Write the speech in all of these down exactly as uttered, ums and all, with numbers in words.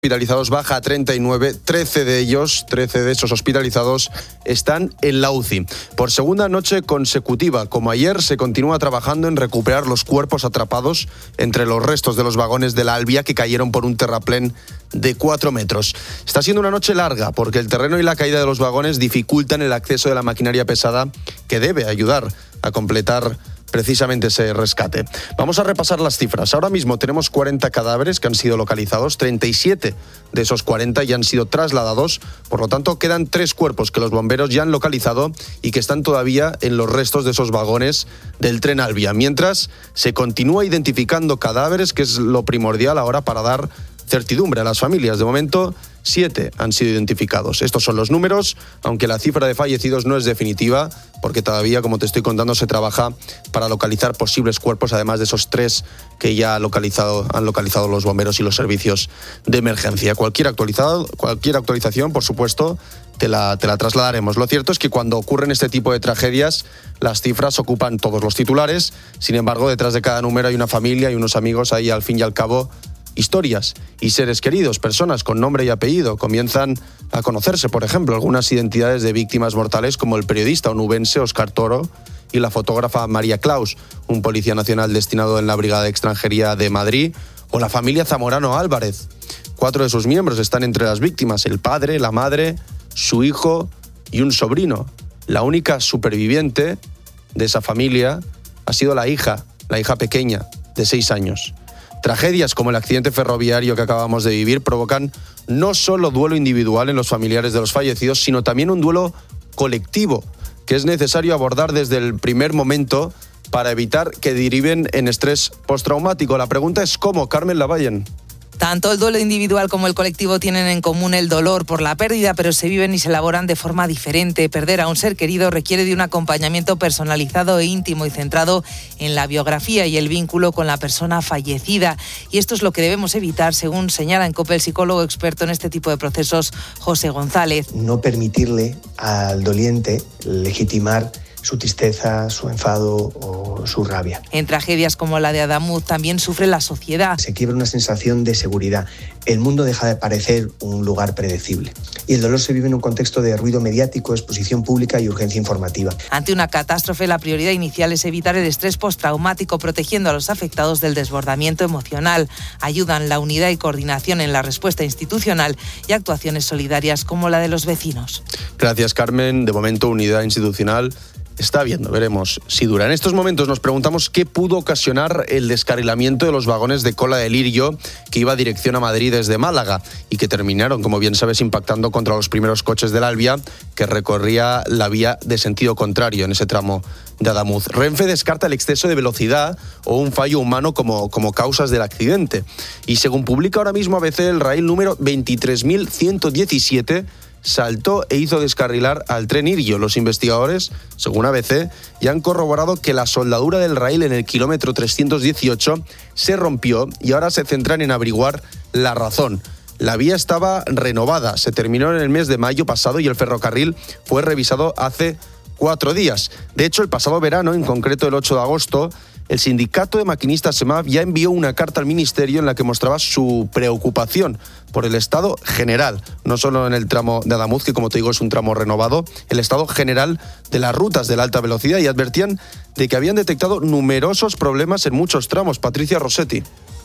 hospitalizados baja a treinta y nueve, trece de ellos, trece de esos hospitalizados están en la U C I. Por segunda noche consecutiva, como ayer, se continúa trabajando en recuperar los cuerpos atrapados entre los restos de los vagones de la Albia que cayeron por un terraplén de cuatro metros. Está siendo una noche larga porque el terreno y la caída de los vagones dificultan el acceso de la maquinaria pesada que debe ayudar a completar precisamente ese rescate. Vamos a repasar las cifras. Ahora mismo tenemos cuarenta cadáveres que han sido localizados, treinta y siete de esos cuarenta ya han sido trasladados, por lo tanto quedan tres cuerpos que los bomberos ya han localizado y que están todavía en los restos de esos vagones del tren Albia. Mientras se continúa identificando cadáveres, que es lo primordial ahora para dar certidumbre a las familias. De momento, siete han sido identificados. Estos son los números, aunque la cifra de fallecidos no es definitiva, porque todavía, como te estoy contando, se trabaja para localizar posibles cuerpos, además de esos tres que ya han localizado, han localizado los bomberos y los servicios de emergencia. Cualquier, actualizado, cualquier actualización, por supuesto, te la, te la trasladaremos. Lo cierto es que cuando ocurren este tipo de tragedias, las cifras ocupan todos los titulares. Sin embargo, detrás de cada número hay una familia y unos amigos, ahí al fin y al cabo historias y seres queridos, personas con nombre y apellido. Comienzan a conocerse, por ejemplo, algunas identidades de víctimas mortales como el periodista onubense Óscar Toro y la fotógrafa María Claus, un policía nacional destinado en la Brigada de Extranjería de Madrid, o la familia Zamorano Álvarez. Cuatro de sus miembros están entre las víctimas: el padre, la madre, su hijo y un sobrino. La única superviviente de esa familia ha sido la hija, la hija pequeña, de seis años. Tragedias como el accidente ferroviario que acabamos de vivir provocan no solo duelo individual en los familiares de los fallecidos, sino también un duelo colectivo que es necesario abordar desde el primer momento para evitar que deriven en estrés postraumático. La pregunta es ¿cómo, Carmen Lavallen? Tanto el duelo individual como el colectivo tienen en común el dolor por la pérdida, pero se viven y se elaboran de forma diferente. Perder a un ser querido requiere de un acompañamiento personalizado e íntimo y centrado en la biografía y el vínculo con la persona fallecida. Y esto es lo que debemos evitar, según señala en COPE el psicólogo experto en este tipo de procesos, José González. No permitirle al doliente legitimar su tristeza, su enfado o su rabia. En tragedias como la de Adamuz también sufre la sociedad. Se quiebra una sensación de seguridad. El mundo deja de parecer un lugar predecible. Y el dolor se vive en un contexto de ruido mediático, exposición pública y urgencia informativa. Ante una catástrofe, la prioridad inicial es evitar el estrés postraumático, protegiendo a los afectados del desbordamiento emocional. Ayudan la unidad y coordinación en la respuesta institucional y actuaciones solidarias como la de los vecinos. Gracias, Carmen. De momento, unidad institucional está viendo, veremos si dura. En estos momentos nos preguntamos qué pudo ocasionar el descarrilamiento de los vagones de cola de Lirio que iba dirección a Madrid desde Málaga y que terminaron, como bien sabes, impactando contra los primeros coches del Albia que recorría la vía de sentido contrario en ese tramo de Adamuz. Renfe descarta el exceso de velocidad o un fallo humano como, como causas del accidente. Y según publica ahora mismo A B C, el raíl número veintitrés mil ciento diecisiete saltó e hizo descarrilar al tren Irio. Los investigadores, según A B C, ya han corroborado que la soldadura del raíl en el kilómetro trescientos dieciocho se rompió y ahora se centran en averiguar la razón. La vía estaba renovada, se terminó en el mes de mayo pasado y el ferrocarril fue revisado hace cuatro días. De hecho, el pasado verano, en concreto el ocho de agosto, el sindicato de maquinistas SEMAF ya envió una carta al Ministerio en la que mostraba su preocupación por el estado general, no solo en el tramo de Adamuz, que como te digo es un tramo renovado, el estado general de las rutas de la alta velocidad, y advertían de que habían detectado numerosos problemas en muchos tramos. Patricia Rossetti.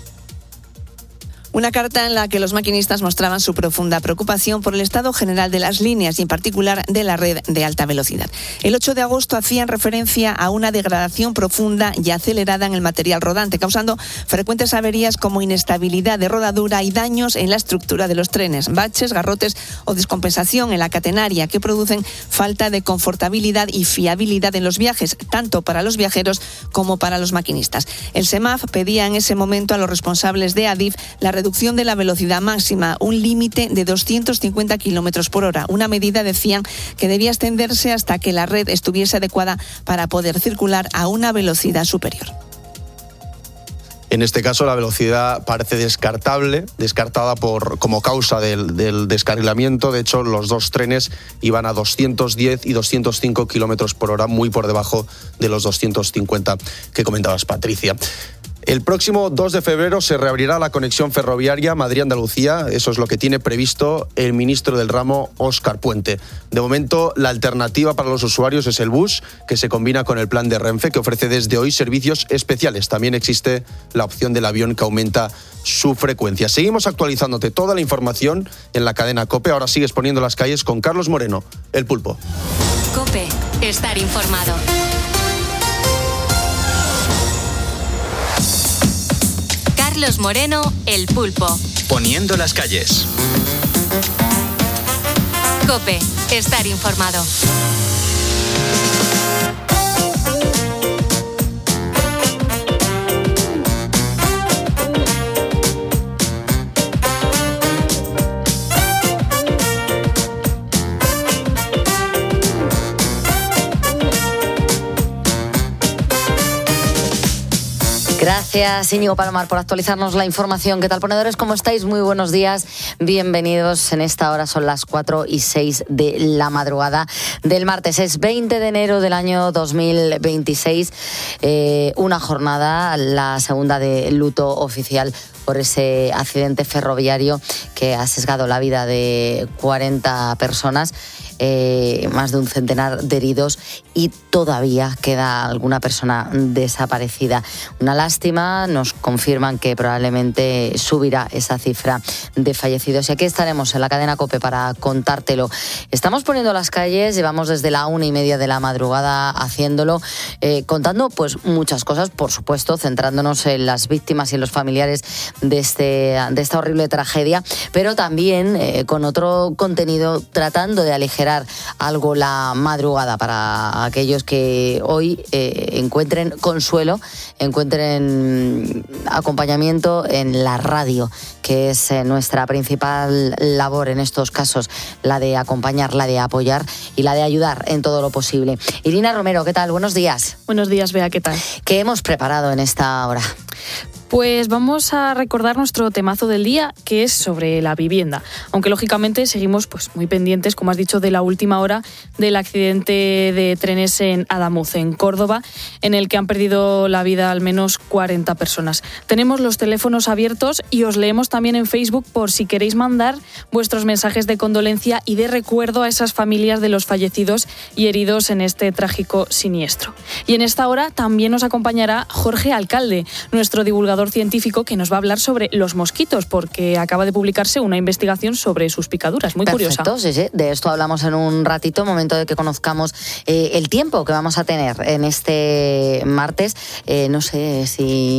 Una carta en la que los maquinistas mostraban su profunda preocupación por el estado general de las líneas y en particular de la red de alta velocidad. El ocho de agosto hacían referencia a una degradación profunda y acelerada en el material rodante, causando frecuentes averías como inestabilidad de rodadura y daños en la estructura de los trenes, baches, garrotes o descompensación en la catenaria que producen falta de confortabilidad y fiabilidad en los viajes, tanto para los viajeros como para los maquinistas. El SEMAF pedía en ese momento a los responsables de ADIF la reducción de la velocidad máxima, un límite de doscientos cincuenta kilómetros por hora. Una medida, decían, que debía extenderse hasta que la red estuviese adecuada para poder circular a una velocidad superior. En este caso, la velocidad parece descartable, descartada por, como causa del, del descarrilamiento. De hecho, los dos trenes iban a doscientos diez y doscientos cinco kilómetros por hora, muy por debajo de los doscientos cincuenta que comentabas, Patricia. El próximo dos de febrero se reabrirá la conexión ferroviaria Madrid-Andalucía. Eso es lo que tiene previsto el ministro del ramo, Óscar Puente. De momento, la alternativa para los usuarios es el bus, que se combina con el plan de Renfe, que ofrece desde hoy servicios especiales. También existe la opción del avión, que aumenta su frecuencia. Seguimos actualizándote toda la información en la cadena COPE. Ahora sigues poniendo las calles con Carlos Moreno, el Pulpo. COPE, estar informado. Carlos Moreno, el Pulpo. Poniendo las calles. COPE, estar informado. Gracias, Íñigo Palomar, por actualizarnos la información. ¿Qué tal, ponedores? ¿Cómo estáis? Muy buenos días. Bienvenidos. En esta hora son las cuatro y seis de la madrugada del martes. Es veinte de enero del año dos mil veintiséis. Eh, una jornada, la segunda de luto oficial por ese accidente ferroviario que ha sesgado la vida de cuarenta personas. Eh, más de un centenar de heridos y todavía queda alguna persona desaparecida. Una lástima, nos confirman que probablemente subirá esa cifra de fallecidos. Y aquí estaremos en la cadena COPE para contártelo. Estamos poniendo las calles, llevamos desde la una y media de la madrugada haciéndolo, eh, contando pues muchas cosas, por supuesto, centrándonos en las víctimas y en los familiares de, este, de esta horrible tragedia, pero también eh, con otro contenido tratando de aligerar algo la madrugada para aquellos que hoy eh, encuentren consuelo, encuentren acompañamiento en la radio, que es eh, nuestra principal labor en estos casos, la de acompañar, la de apoyar y la de ayudar en todo lo posible. Irina Romero, ¿qué tal? Buenos días. Buenos días, Bea, ¿qué tal? ¿Qué hemos preparado en esta hora? Pues vamos a recordar nuestro temazo del día, que es sobre la vivienda. Aunque lógicamente seguimos pues muy pendientes, como has dicho, de la última hora del accidente de trenes en Adamuz, en Córdoba, en el que han perdido la vida al menos cuarenta personas. Tenemos los teléfonos abiertos y os leemos también en Facebook por si queréis mandar vuestros mensajes de condolencia y de recuerdo a esas familias de los fallecidos y heridos en este trágico siniestro. Y en esta hora también nos acompañará Jorge Alcalde, nuestro divulgador científico, que nos va a hablar sobre los mosquitos, porque acaba de publicarse una investigación sobre sus picaduras, muy curiosa. Perfecto, sí, sí. De esto hablamos en un ratito, momento de que conozcamos eh, el tiempo que vamos a tener en este martes. Eh, no sé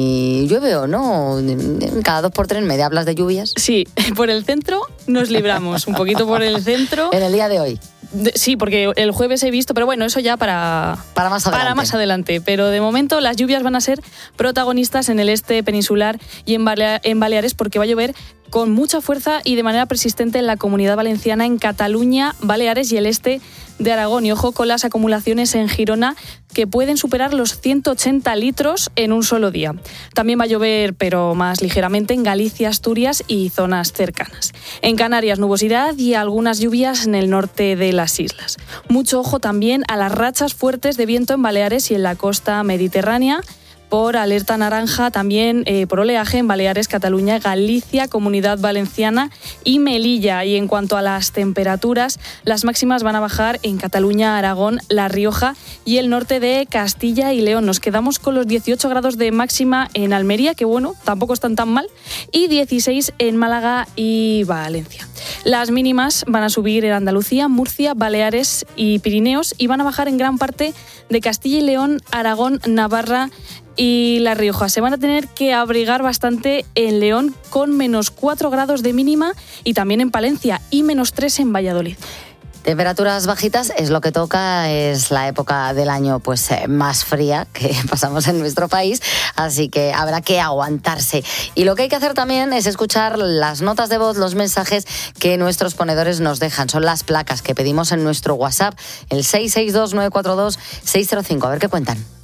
si llueve o no, cada dos por tres media hablas de lluvias. Sí, por el centro nos libramos, un poquito por el centro. En el día de hoy. De, sí, porque el jueves he visto, pero bueno, eso ya para, para, más adelante. para más adelante. Pero de momento las lluvias van a ser protagonistas en el este peninsular y en, Balea, en Baleares, porque va a llover con mucha fuerza y de manera persistente en la Comunidad Valenciana, en Cataluña, Baleares y el este de Aragón. Y ojo con las acumulaciones en Girona, que pueden superar los ciento ochenta litros en un solo día. También va a llover, pero más ligeramente, en Galicia, Asturias y zonas cercanas. En Canarias, nubosidad y algunas lluvias en el norte de las islas. Mucho ojo también a las rachas fuertes de viento en Baleares y en la costa mediterránea, por alerta naranja también eh, por oleaje en Baleares, Cataluña, Galicia, Comunidad Valenciana y Melilla. Y en cuanto a las temperaturas, las máximas van a bajar en Cataluña, Aragón, La Rioja y el norte de Castilla y León. Nos quedamos con los dieciocho grados de máxima en Almería, que bueno, tampoco están tan mal, y dieciséis en Málaga y Valencia. Las mínimas van a subir en Andalucía, Murcia, Baleares y Pirineos, y van a bajar en gran parte de Castilla y León, Aragón, Navarra y La Rioja. Se van a tener que abrigar bastante en León, con menos cuatro grados de mínima, y también en Palencia, y menos tres en Valladolid. Temperaturas bajitas es lo que toca, es la época del año pues eh, más fría que pasamos en nuestro país, así que habrá que aguantarse. Y lo que hay que hacer también es escuchar las notas de voz, los mensajes que nuestros ponedores nos dejan. Son las placas que pedimos en nuestro WhatsApp, el seis seis dos nueve cuatro dos seis cero cinco. A ver qué cuentan.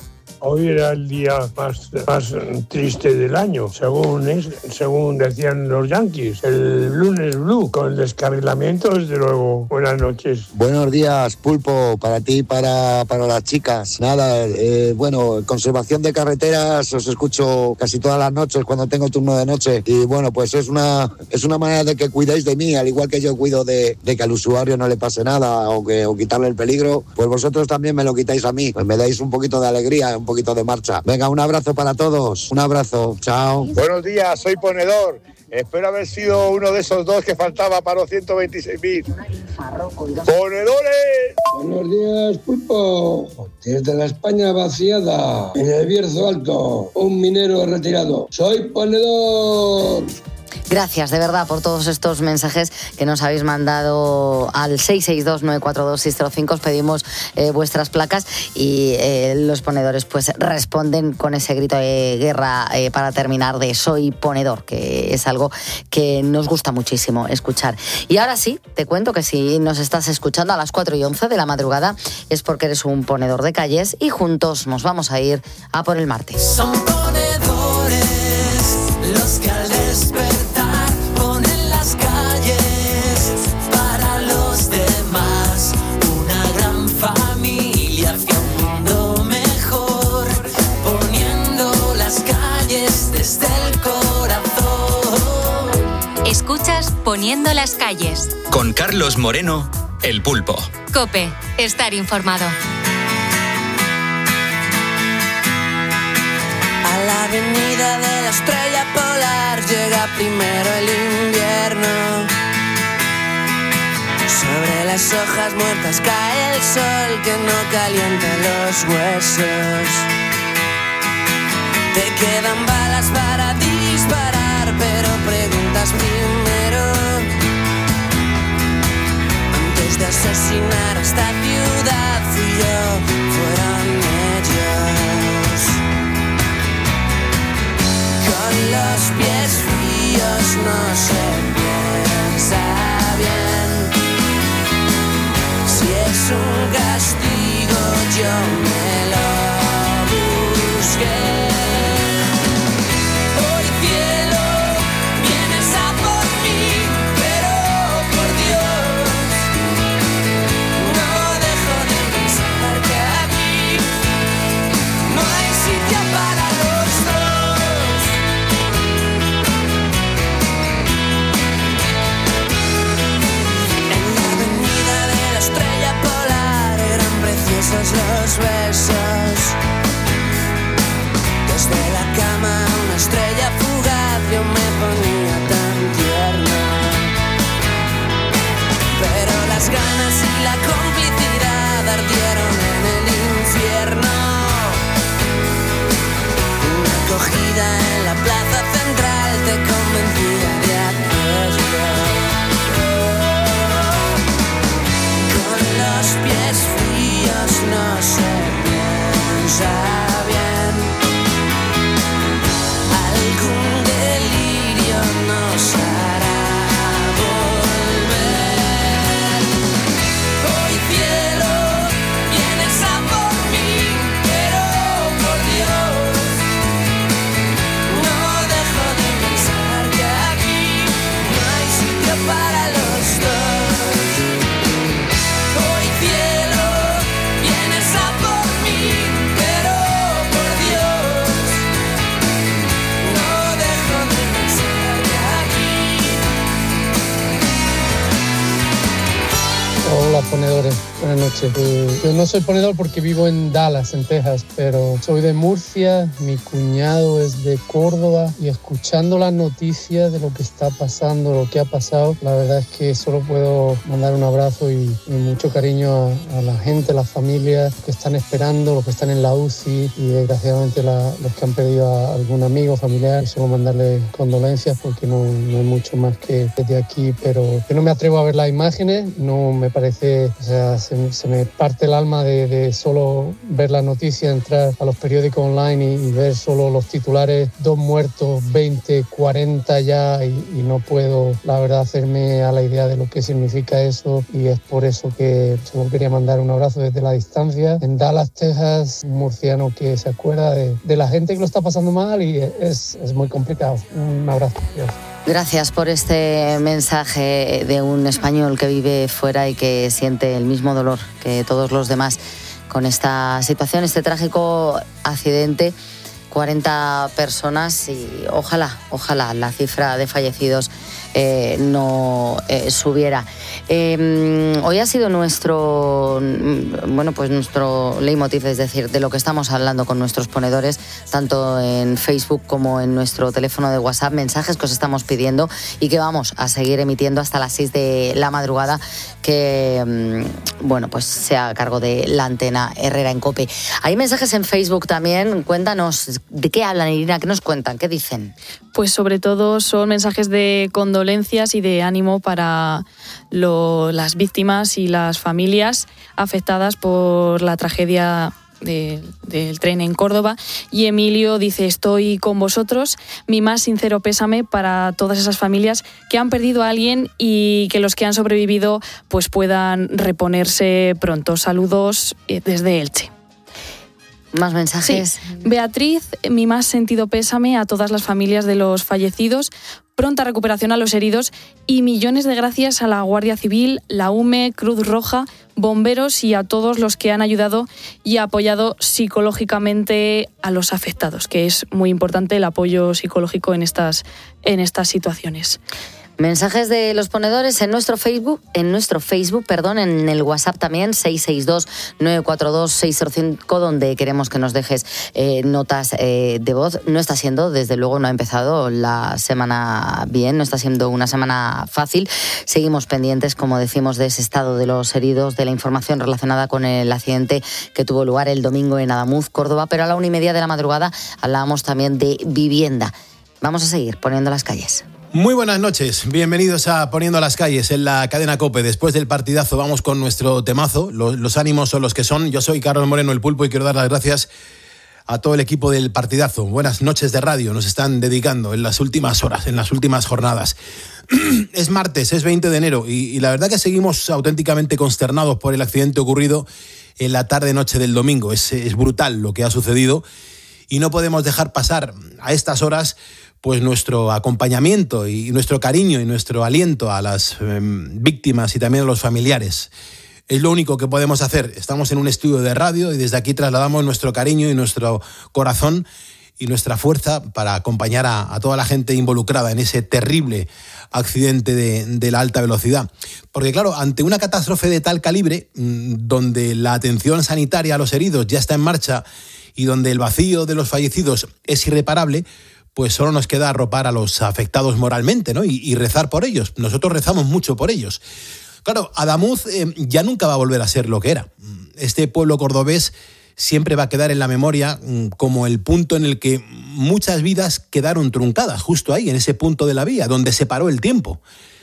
Hoy era el día más, más triste del año, según, es, según decían los yankees. El lunes blue, con descarrilamiento, desde luego. Buenas noches. Buenos días, Pulpo, para ti y para, para las chicas. Nada, eh, bueno, conservación de carreteras, os escucho casi todas las noches cuando tengo turno de noche. Y bueno, pues es una, es una manera de que cuidéis de mí, al igual que yo cuido de, de que al usuario no le pase nada o, que, o quitarle el peligro, pues vosotros también me lo quitáis a mí. Pues me dais un poquito de alegría, un poquito de marcha. Venga, un abrazo para todos. Un abrazo. Chao. Buenos días, soy ponedor. Espero haber sido uno de esos dos que faltaba para los ciento veintiséis mil. ¡Ponedores! Buenos días, Pulpo. Desde la España vaciada, en el Bierzo Alto, un minero retirado. ¡Soy ponedor! Gracias, de verdad, por todos estos mensajes que nos habéis mandado al seis seis dos, nueve cuatro dos, seis cero cinco. Os pedimos eh, vuestras placas y eh, los ponedores pues responden con ese grito de guerra eh, para terminar de soy ponedor, que es algo que nos gusta muchísimo escuchar. Y ahora sí, te cuento que si nos estás escuchando a las cuatro y once de la madrugada es porque eres un ponedor de calles y juntos nos vamos a ir a por el martes. Son ponedores los que al despertar ponen las calles para los demás, una gran familia hacia un mundo mejor, poniendo las calles desde el corazón. Escuchas Poniendo las calles. Con Carlos Moreno, El Pulpo. COPE, estar informado. A la avenida de la estrella polar llega primero el invierno. Sobre las hojas muertas cae el sol que no calienta los huesos. Te quedan balas para disparar, pero preguntas primero. Antes de asesinar a esta ciudad fui yo, fueron ellos. Con los pies fríos no se piensa bien. Si es un castigo yo me lo busqué. Hoy cielo, vienes a por mí, pero por Dios, no dejo de pensar que aquí no hay sitio para los dos. En la avenida de la estrella polar eran preciosos los besos. Desde la cama una estrella fugaz yo me ponía tan tierno. Pero las ganas y la complicidad ardieron en el infierno. Una acogida en la plaza central te convencía de hacerlo. Con los pies fríos no se piensa bien. Algún delirio nos hará volver. Hoy cielo, vienes a por mí, pero por Dios, no dejo de pensar que aquí no hay sitio para los dos. Hoy cielo, vienes a por mí, pero por Dios, no dejo de pensar que aquí. Hola ponedores, buenas noches. Eh, yo no soy ponedor porque vivo en Dallas, en Texas, pero soy de Murcia, mi cuñado es de Córdoba y escuchando las noticias de lo que está pasando, lo que ha pasado, la verdad es que solo puedo mandar un abrazo y, y mucho cariño a, a la gente, a las familias que están esperando, los que están en la U C I y desgraciadamente la, los que han perdido a algún amigo, familiar. Solo mandarles condolencias porque no, no hay mucho más que desde aquí, pero yo no me atrevo a ver las imágenes, no me parece que o sea, se, se me parte el alma de, de solo ver las noticias, entrar a los periódicos online y, y ver solo los titulares, dos muertos, veinte, cuarenta ya, y, y no puedo, la verdad, hacerme a la idea de lo que significa eso, y es por eso que solo quería mandar un abrazo desde la distancia. En Dallas, Texas, un murciano que se acuerda de, de la gente que lo está pasando mal, y es, es muy complicado. Un abrazo. Dios. Gracias por este mensaje de un español que vive fuera y que siente el mismo dolor que todos los demás con esta situación, este trágico accidente. cuarenta personas y ojalá, ojalá la cifra de fallecidos eh, no eh, subiera. Eh, hoy ha sido nuestro, bueno, pues nuestro leitmotiv, es decir, de lo que estamos hablando con nuestros ponedores, tanto en Facebook como en nuestro teléfono de WhatsApp, mensajes que os estamos pidiendo y que vamos a seguir emitiendo hasta las seis de la madrugada, que, bueno, pues sea a cargo de la antena Herrera en COPE. Hay mensajes en Facebook también, cuéntanos. ¿De qué hablan, Irina? ¿Qué nos cuentan? ¿Qué dicen? Pues sobre todo son mensajes de condolencias y de ánimo para lo, las víctimas y las familias afectadas por la tragedia de, del tren en Córdoba. Y Emilio dice: estoy con vosotros, mi más sincero pésame para todas esas familias que han perdido a alguien y que los que han sobrevivido pues puedan reponerse pronto. Saludos desde Elche. ¿Más mensajes? Sí. Beatriz, mi más sentido pésame a todas las familias de los fallecidos, pronta recuperación a los heridos y millones de gracias a la Guardia Civil, la U M E, Cruz Roja, bomberos y a todos los que han ayudado y apoyado psicológicamente a los afectados, que es muy importante el apoyo psicológico en estas, en estas situaciones. Mensajes de los ponedores en nuestro Facebook, en nuestro Facebook, perdón, en el WhatsApp también, seis seis dos, nueve cuatro dos, seis cero cinco, donde queremos que nos dejes eh, notas eh, de voz. No está siendo, desde luego, no ha empezado la semana bien, no está siendo una semana fácil. Seguimos pendientes, como decimos, de ese estado de los heridos, de la información relacionada con el accidente que tuvo lugar el domingo en Adamuz, Córdoba, pero a la una y media de la madrugada hablábamos también de vivienda. Vamos a seguir poniendo las calles. Muy buenas noches, bienvenidos a Poniendo las Calles en la cadena COPE. Después del partidazo vamos con nuestro temazo, los, los ánimos son los que son. Yo soy Carlos Moreno, el Pulpo, y quiero dar las gracias a todo el equipo del partidazo. Buenas noches de radio nos están dedicando en las últimas horas, en las últimas jornadas. Es martes, es veinte de enero y, y la verdad que seguimos auténticamente consternados por el accidente ocurrido en la tarde-noche del domingo. Es, es brutal lo que ha sucedido y no podemos dejar pasar a estas horas pues nuestro acompañamiento y nuestro cariño y nuestro aliento a las eh, víctimas y también a los familiares. Es lo único que podemos hacer. Estamos en un estudio de radio y desde aquí trasladamos nuestro cariño y nuestro corazón y nuestra fuerza para acompañar a, a toda la gente involucrada en ese terrible accidente de, de la alta velocidad. Porque claro, ante una catástrofe de tal calibre, donde la atención sanitaria a los heridos ya está en marcha y donde el vacío de los fallecidos es irreparable, pues solo nos queda arropar a los afectados moralmente, ¿no? Y, y rezar por ellos. Nosotros rezamos mucho por ellos. Claro, Adamuz eh, ya nunca va a volver a ser lo que era. Este pueblo cordobés siempre va a quedar en la memoria como el punto en el que muchas vidas quedaron truncadas, justo ahí, en ese punto de la vía, donde se paró el tiempo.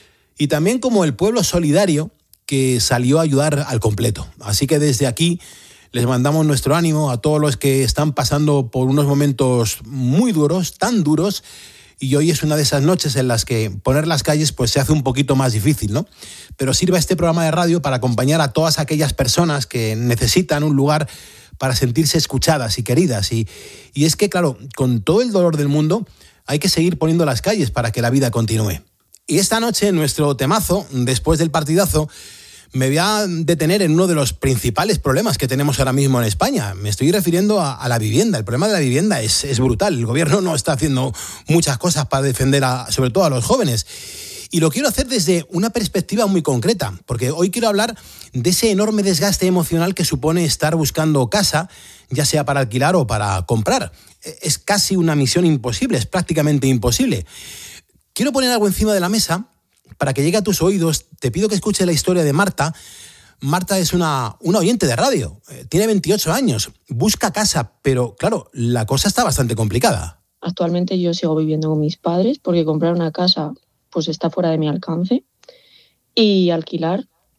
Y también como el pueblo solidario que salió a ayudar al completo. Así que desde aquí les mandamos nuestro ánimo a todos los que están pasando por unos momentos muy duros, tan duros, y hoy es una de esas noches en las que poner las calles pues se hace un poquito más difícil, ¿no? Pero sirva este programa de radio para acompañar a todas aquellas personas que necesitan un lugar para sentirse escuchadas y queridas. Y, y es que, claro, con todo el dolor del mundo, hay que seguir poniendo las calles para que la vida continúe. Y esta noche, nuestro temazo, después del partidazo, me voy a detener en uno de los principales problemas que tenemos ahora mismo en España. Me estoy refiriendo a, a la vivienda. El problema de la vivienda es, es brutal. El gobierno no está haciendo muchas cosas para defender a, sobre todo a los jóvenes. Y lo quiero hacer desde una perspectiva muy concreta, porque hoy quiero hablar de ese enorme desgaste emocional que supone estar buscando casa, ya sea para alquilar o para comprar. Es casi una misión imposible, es prácticamente imposible. Quiero poner algo encima de la mesa para que llegue a tus oídos. Te pido que escuches la historia de Marta. Marta es una, una oyente de radio, eh, tiene veintiocho años, busca casa, pero claro, la cosa está bastante complicada. Actualmente yo sigo viviendo con mis padres porque comprar una casa pues está fuera de mi alcance y alquilar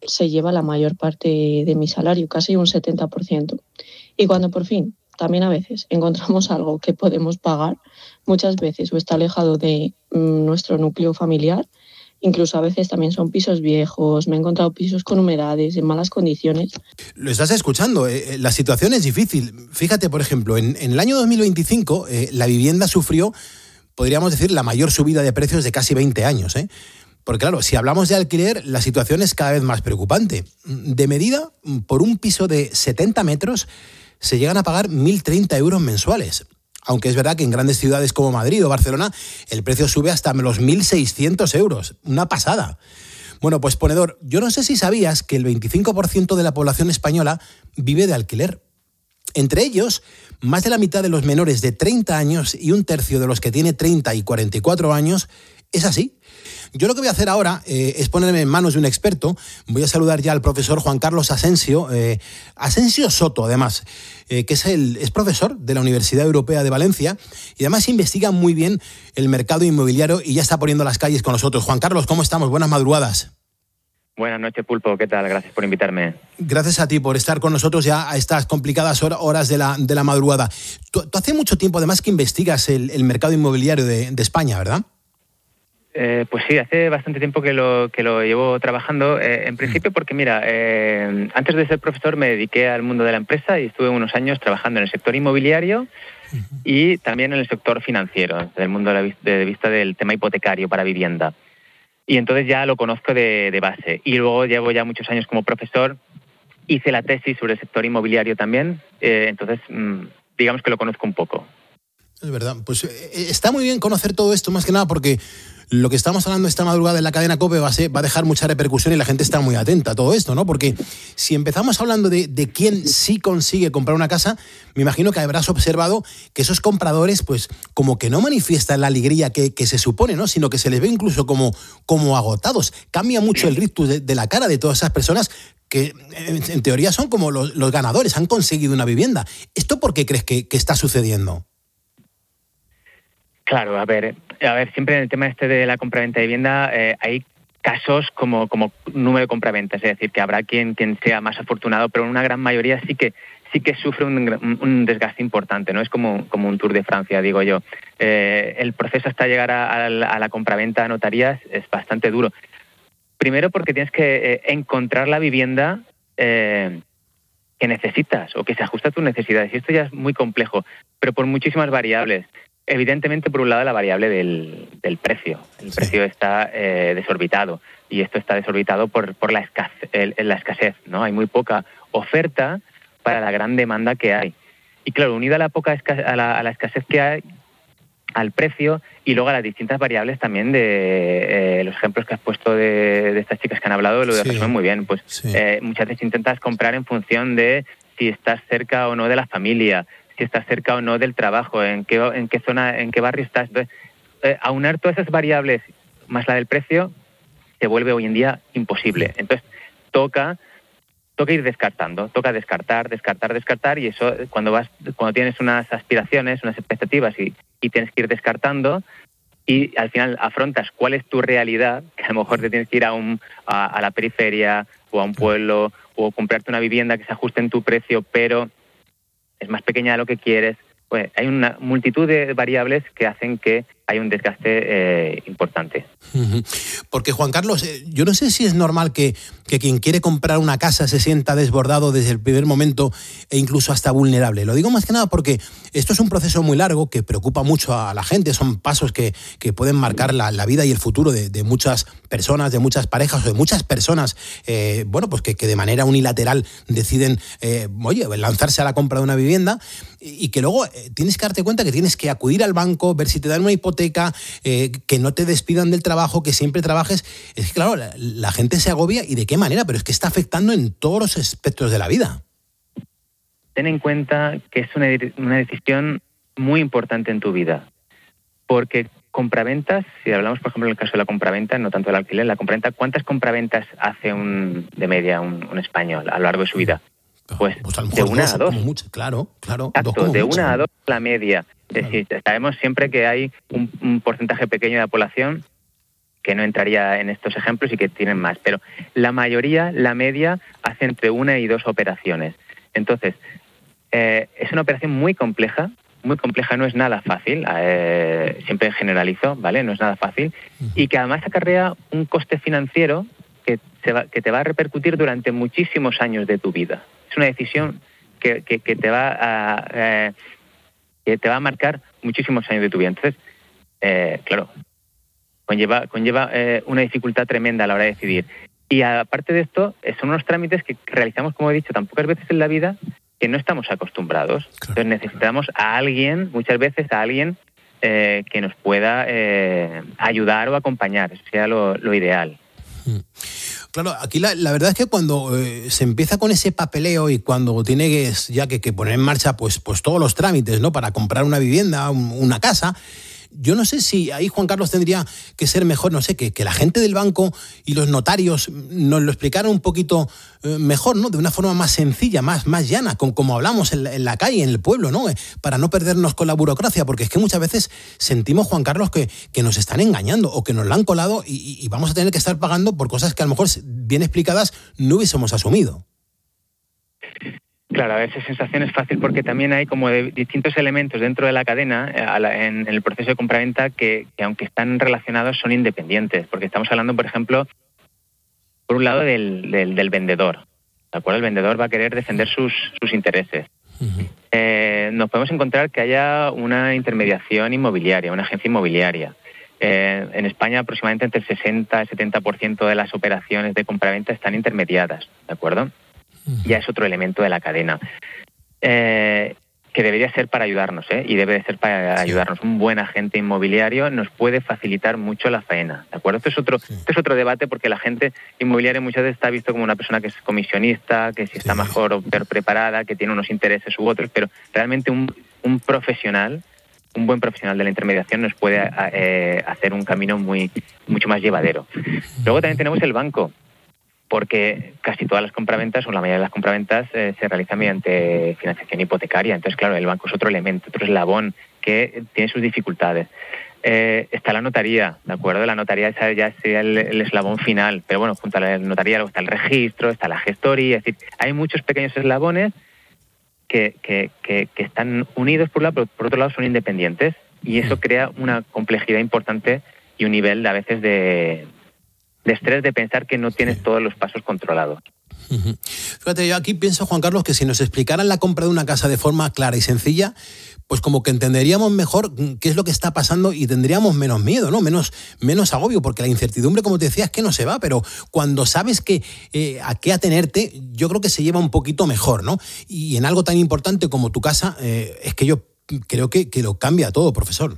se lleva la mayor parte de mi salario, casi un setenta por ciento. Y cuando por fin, también a veces, encontramos algo que podemos pagar, muchas veces o está alejado de mm, nuestro núcleo familiar, incluso a veces también son pisos viejos, me he encontrado pisos con humedades, en malas condiciones. Lo estás escuchando, eh, la situación es difícil. Fíjate, por ejemplo, en, en el año dos mil veinticinco eh, la vivienda sufrió, podríamos decir, la mayor subida de precios de casi veinte años, ¿eh? Porque claro, si hablamos de alquiler, la situación es cada vez más preocupante. De medida, por un piso de setenta metros, se llegan a pagar mil treinta euros mensuales. Aunque es verdad que en grandes ciudades como Madrid o Barcelona, el precio sube hasta los mil seiscientos euros. Una pasada. Bueno, pues ponedor, yo no sé si sabías que el veinticinco por ciento de la población española vive de alquiler. Entre ellos, más de la mitad de los menores de treinta años y un tercio de los que tiene treinta y cuarenta y cuatro años es así. Yo lo que voy a hacer ahora eh, es ponerme en manos de un experto. Voy a saludar ya al profesor Juan Carlos Asensio, eh, Asensio Soto, además, eh, que es, el, es profesor de la Universidad Europea de Valencia y además investiga muy bien el mercado inmobiliario y ya está poniendo las calles con nosotros. Juan Carlos, ¿cómo estamos? Buenas madrugadas. Buenas noches, Pulpo. ¿Qué tal? Gracias por invitarme. Gracias a ti por estar con nosotros ya a estas complicadas horas de la, de la madrugada. Tú, tú hace mucho tiempo, además, que investigas el, el mercado inmobiliario de, de España, ¿verdad? Eh, pues sí, hace bastante tiempo que lo que lo llevo trabajando. Eh, en principio porque, mira, eh, antes de ser profesor me dediqué al mundo de la empresa y estuve unos años trabajando en el sector inmobiliario y también en el sector financiero, del mundo de, la, de vista del tema hipotecario para vivienda. Y entonces ya lo conozco de, de base. Y luego llevo ya muchos años como profesor. Hice la tesis sobre el sector inmobiliario también. Eh, entonces, mmm, digamos que lo conozco un poco. Es verdad. Pues eh, está muy bien conocer todo esto, más que nada porque lo que estamos hablando esta madrugada en la cadena COPE va a, ser, va a dejar mucha repercusión y la gente está muy atenta a todo esto, ¿no? Porque si empezamos hablando de, de quién sí consigue comprar una casa, me imagino que habrás observado que esos compradores, pues, como que no manifiestan la alegría que, que se supone, ¿no? Sino que se les ve incluso como, como agotados. Cambia mucho el rictus de, de la cara de todas esas personas que, en, en teoría, son como los, los ganadores, han conseguido una vivienda. ¿Esto por qué crees que, que está sucediendo? Claro, a ver, a ver, siempre en el tema este de la compraventa de vivienda eh, hay casos como, como número de compraventas, es decir, que habrá quien, quien sea más afortunado, pero en una gran mayoría sí que sí que sufre un, un desgaste importante, ¿no? Es como, como un Tour de Francia, digo yo. Eh, el proceso hasta llegar a, a, la, a la compraventa a notarías es bastante duro. Primero porque tienes que eh, encontrar la vivienda eh, que necesitas o que se ajusta a tus necesidades, y esto ya es muy complejo, pero por muchísimas variables. Evidentemente, por un lado, la variable del, del precio. El precio está eh, desorbitado y esto está desorbitado por, por la, escasez, el, la escasez, ¿no? Hay muy poca oferta para la gran demanda que hay. Y claro, unida a la, poca escasez, a la, a la escasez que hay, al precio y luego a las distintas variables también de eh, los ejemplos que has puesto de, de estas chicas que han hablado, lo resumen sí. muy bien. Pues sí. eh, muchas veces intentas comprar en función de si estás cerca o no de la familia, si estás cerca o no del trabajo, en qué, en qué zona, en qué barrio estás. Entonces, eh, aunar todas esas variables más la del precio se vuelve hoy en día imposible. Entonces, toca, toca ir descartando, toca descartar, descartar, descartar, y eso cuando vas, cuando tienes unas aspiraciones, unas expectativas y, y tienes que ir descartando, y al final afrontas cuál es tu realidad, que a lo mejor te tienes que ir a, un, a, a la periferia o a un pueblo o comprarte una vivienda que se ajuste en tu precio, pero es más pequeña de lo que quieres. Pues hay una multitud de variables que hacen que haya un desgaste eh, importante. Porque, Juan Carlos, eh, yo no sé si es normal que, que quien quiere comprar una casa se sienta desbordado desde el primer momento e incluso hasta vulnerable. Lo digo más que nada porque esto es un proceso muy largo que preocupa mucho a la gente. Son pasos que, que pueden marcar la, la vida y el futuro de, de muchas personas, de muchas parejas o de muchas personas, eh, bueno, pues que, que de manera unilateral deciden, eh, oye, lanzarse a la compra de una vivienda y, y que luego eh, tienes que darte cuenta que tienes que acudir al banco, ver si te dan una hipoteca, eh, que no te despidan del trabajo, que siempre trabajes. Es que, claro, la, la gente se agobia y de qué manera, pero es que está afectando en todos los aspectos de la vida. Ten en cuenta que es una, una decisión muy importante en tu vida, porque compraventas, si hablamos por ejemplo en el caso de la compraventa, no tanto del alquiler, la compraventa, ¿cuántas compraventas hace un de media un, un español a lo largo de su vida? Pues, pues a lo mejor de una dos, a dos. Como mucho, claro, claro. Exacto, dos de mucho. una a dos la media. Es decir, sabemos siempre que hay un, un porcentaje pequeño de la población que no entraría en estos ejemplos y que tienen más. Pero la mayoría, la media, hace entre una y dos operaciones. Entonces, eh, es una operación muy compleja, muy compleja, no es nada fácil, eh, siempre generalizo, ¿vale? No es nada fácil, y que además acarrea un coste financiero que, se va, que te va a repercutir durante muchísimos años de tu vida. Es una decisión que, que, que, te, va a, eh, que te va a marcar muchísimos años de tu vida. Entonces, eh, claro, conlleva, conlleva eh, una dificultad tremenda a la hora de decidir. Y aparte de esto, son unos trámites que realizamos, como he dicho, tan pocas veces en la vida que no estamos acostumbrados. Entonces necesitamos a alguien, muchas veces a alguien eh, que nos pueda eh, ayudar o acompañar. Eso sería lo, lo ideal. Claro, aquí la, la verdad es que cuando eh, se empieza con ese papeleo y cuando tiene que, ya que, que poner en marcha pues, pues todos los trámites, ¿no? Para comprar una vivienda, un, una casa, yo no sé si ahí Juan Carlos tendría que ser mejor, no sé, que, que la gente del banco y los notarios nos lo explicaran un poquito eh, mejor, ¿no? De una forma más sencilla, más, más llana, con, como hablamos en la, en la calle, en el pueblo, ¿no? Eh, para no perdernos con la burocracia, porque es que muchas veces sentimos, Juan Carlos, que, que nos están engañando o que nos la han colado y, y vamos a tener que estar pagando por cosas que a lo mejor, bien explicadas, no hubiésemos asumido. Claro, a ver, esa sensación es fácil porque también hay como de distintos elementos dentro de la cadena eh, a la, en, en el proceso de compraventa que, que aunque están relacionados son independientes, porque estamos hablando, por ejemplo, por un lado del, del, del vendedor, ¿de acuerdo? El vendedor va a querer defender sus, sus intereses. Uh-huh. Eh, nos podemos encontrar que haya una intermediación inmobiliaria, una agencia inmobiliaria. Eh, en España aproximadamente entre el sesenta y setenta por ciento de las operaciones de compraventa están intermediadas, ¿de acuerdo? Ya es otro elemento de la cadena eh, que debería ser para ayudarnos, ¿eh? Y debe de ser para ayudarnos. Un buen agente inmobiliario nos puede facilitar mucho la faena, ¿de acuerdo? Esto es otro, sí. esto es otro debate porque el agente inmobiliario muchas veces está visto como una persona que es comisionista, que si está sí. mejor o peor preparada, que tiene unos intereses u otros, pero realmente un, un profesional, un buen profesional de la intermediación nos puede eh, hacer un camino muy mucho más llevadero. Luego también tenemos el banco, porque casi todas las compraventas, o la mayoría de las compraventas, eh, se realizan mediante financiación hipotecaria. Entonces, claro, el banco es otro elemento, otro eslabón que tiene sus dificultades. Eh, está la notaría, ¿de acuerdo? La notaría esa ya sería el, el eslabón final, pero bueno, junto a la notaría luego está el registro, está la gestoría, es decir, hay muchos pequeños eslabones que, que, que, que están unidos por un lado, pero por otro lado son independientes, y eso crea una complejidad importante y un nivel a veces de... de estrés de pensar que no tienes todos los pasos controlados. Uh-huh. Fíjate, yo aquí pienso, Juan Carlos, que si nos explicaran la compra de una casa de forma clara y sencilla, pues como que entenderíamos mejor qué es lo que está pasando y tendríamos menos miedo, ¿no? Menos, menos agobio, porque la incertidumbre, como te decía, es que no se va, pero cuando sabes que, eh, a qué atenerte, yo creo que se lleva un poquito mejor, ¿no? Y en algo tan importante como tu casa, eh, es que yo creo que, que lo cambia todo, profesor.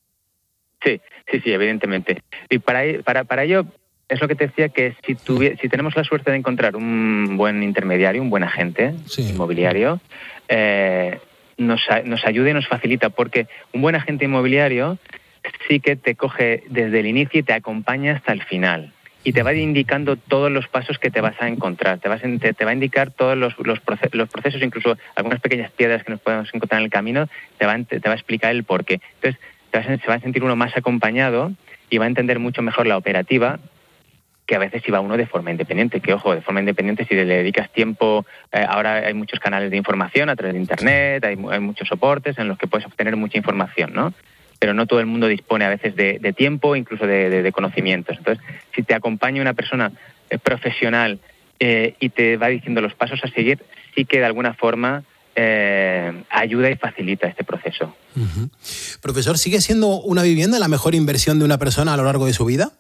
Sí, sí, sí, evidentemente. Y para, para, para ello... es lo que te decía, que si, tuvi- si tenemos la suerte de encontrar un buen intermediario, un buen agente sí. inmobiliario, eh, nos, nos ayuda y nos facilita, porque un buen agente inmobiliario sí que te coge desde el inicio y te acompaña hasta el final. Y te va indicando todos los pasos que te vas a encontrar. Te, vas a, te, te va a indicar todos los, los, procesos, los procesos, incluso algunas pequeñas piedras que nos podemos encontrar en el camino, te va, te va a explicar el porqué. Entonces, te vas a, se va a sentir uno más acompañado y va a entender mucho mejor la operativa, que a veces iba uno de forma independiente, que ojo, de forma independiente si le dedicas tiempo, eh, ahora hay muchos canales de información a través de internet, hay, hay muchos soportes en los que puedes obtener mucha información, ¿no? Pero no todo el mundo dispone a veces de, de tiempo, incluso de, de, de conocimientos. Entonces, si te acompaña una persona eh, profesional eh, y te va diciendo los pasos a seguir, sí que de alguna forma eh, ayuda y facilita este proceso. Uh-huh. Profesor, ¿sigue siendo una vivienda la mejor inversión de una persona a lo largo de su vida?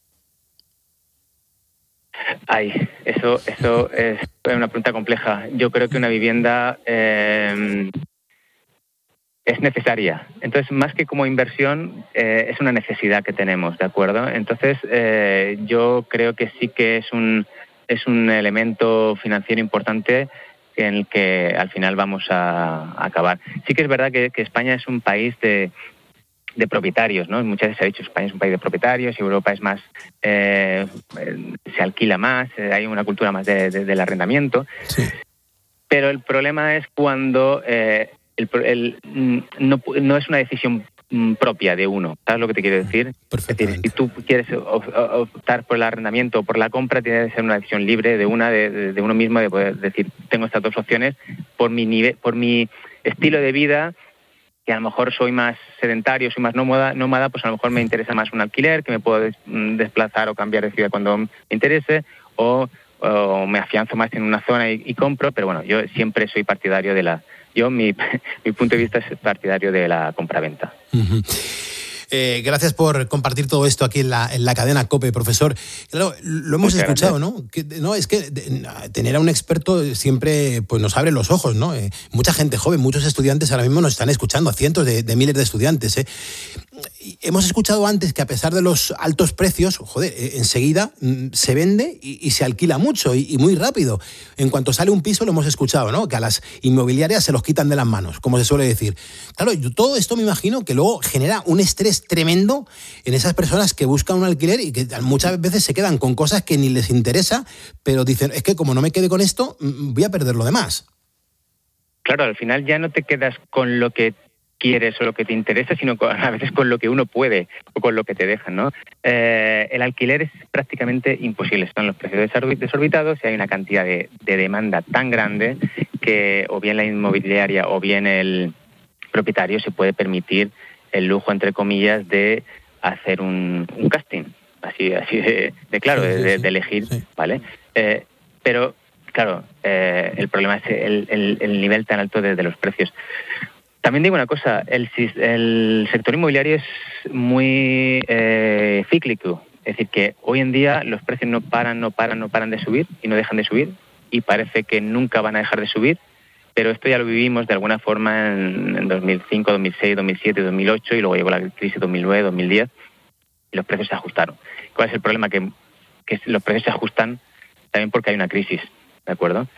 Ay, eso, eso es una pregunta compleja. Yo creo que una vivienda eh, es necesaria. Entonces, más que como inversión, eh, es una necesidad que tenemos, ¿de acuerdo? Entonces, eh, yo creo que sí que es un, es un elemento financiero importante en el que al final vamos a, a acabar. Sí que es verdad que, que España es un país de... de propietarios, ¿no? Muchas veces se ha dicho España es un país de propietarios y Europa es más, eh, se alquila más, eh, hay una cultura más de, de, del arrendamiento. Sí. Pero el problema es cuando eh, el, el, no, no es una decisión mm, propia de uno. ¿Sabes lo que te quiero decir? Es decir, si tú quieres optar por el arrendamiento o por la compra, tiene que ser una decisión libre de una, de, de, de uno mismo, de poder decir, tengo estas dos opciones por mi nivel, por mi estilo de vida, que a lo mejor soy más sedentario, soy más nómada, nómada, pues a lo mejor me interesa más un alquiler, que me puedo des, desplazar o cambiar de ciudad cuando me interese, o, o me afianzo más en una zona y, y compro, pero bueno, yo siempre soy partidario de la... Yo, mi, mi punto de vista es partidario de la compraventa. Uh-huh. Eh, gracias por compartir todo esto aquí en la, en la cadena COPE, profesor. Claro, lo hemos Muchas escuchado, gracias. ¿no? Que, no, es que de, tener a un experto siempre pues, nos abre los ojos, ¿no? Eh, mucha gente joven, muchos estudiantes ahora mismo nos están escuchando, cientos de, de miles de estudiantes, ¿eh? Hemos escuchado antes que a pesar de los altos precios, joder, eh, enseguida mm, se vende y, y se alquila mucho y, y muy rápido. En cuanto sale un piso, lo hemos escuchado, ¿no? Que a las inmobiliarias se los quitan de las manos, como se suele decir. Claro, yo, todo esto me imagino que luego genera un estrés tremendo en esas personas que buscan un alquiler y que muchas veces se quedan con cosas que ni les interesa, pero dicen, es que como no me quede con esto, voy a perder lo demás. Claro, al final ya no te quedas con lo que quieres o lo que te interesa, sino con, a veces con lo que uno puede o con lo que te dejan, ¿no? Eh, el alquiler es prácticamente imposible. Están los precios desorbitados y hay una cantidad de, de demanda tan grande que o bien la inmobiliaria o bien el propietario se puede permitir el lujo, entre comillas, de hacer un, un casting, así así de, de claro, sí, sí, de, de elegir, sí. ¿Vale? Eh, pero, claro, eh, el problema es el, el, el nivel tan alto de, de los precios. También digo una cosa, el, el sector inmobiliario es muy eh, cíclico, es decir, que hoy en día los precios no paran, no paran, no paran de subir y no dejan de subir y parece que nunca van a dejar de subir, pero esto ya lo vivimos de alguna forma en, en dos mil cinco, dos mil seis, dos mil siete, dos mil ocho y luego llegó la crisis dos mil nueve, dos mil diez y los precios se ajustaron. ¿Cuál es el problema? Que, que los precios se ajustan también porque hay una crisis, ¿de acuerdo?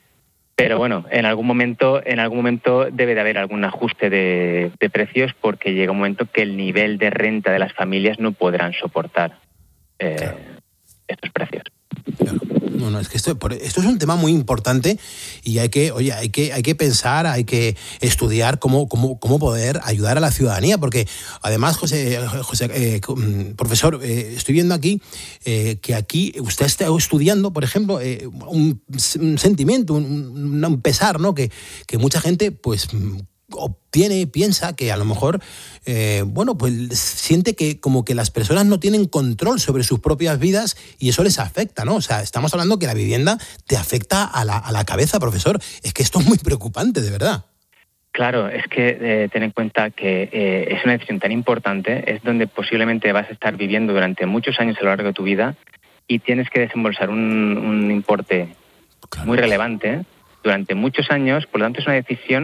Pero bueno, en algún momento, en algún momento debe de haber algún ajuste de, de precios porque llega un momento que el nivel de renta de las familias no podrán soportar eh, claro. estos precios. Claro. No, no, es que esto, esto es un tema muy importante y hay que, oye, hay que, hay que pensar, hay que estudiar cómo, cómo, cómo poder ayudar a la ciudadanía, porque además, José, José eh, profesor, eh, estoy viendo aquí eh, que aquí usted está estudiando, por ejemplo, eh, un, un sentimiento, un, un pesar, ¿no? Que, que mucha gente, pues, obtiene, piensa que a lo mejor, eh, bueno, pues siente que como que las personas no tienen control sobre sus propias vidas y eso les afecta, ¿no? O sea, estamos hablando que la vivienda te afecta a la, a la cabeza, profesor. Es que esto es muy preocupante, de verdad. Claro, es que eh, ten en cuenta que eh, es una decisión tan importante, es donde posiblemente vas a estar viviendo durante muchos años a lo largo de tu vida y tienes que desembolsar un, un importe claro. muy relevante durante muchos años, por lo tanto es una decisión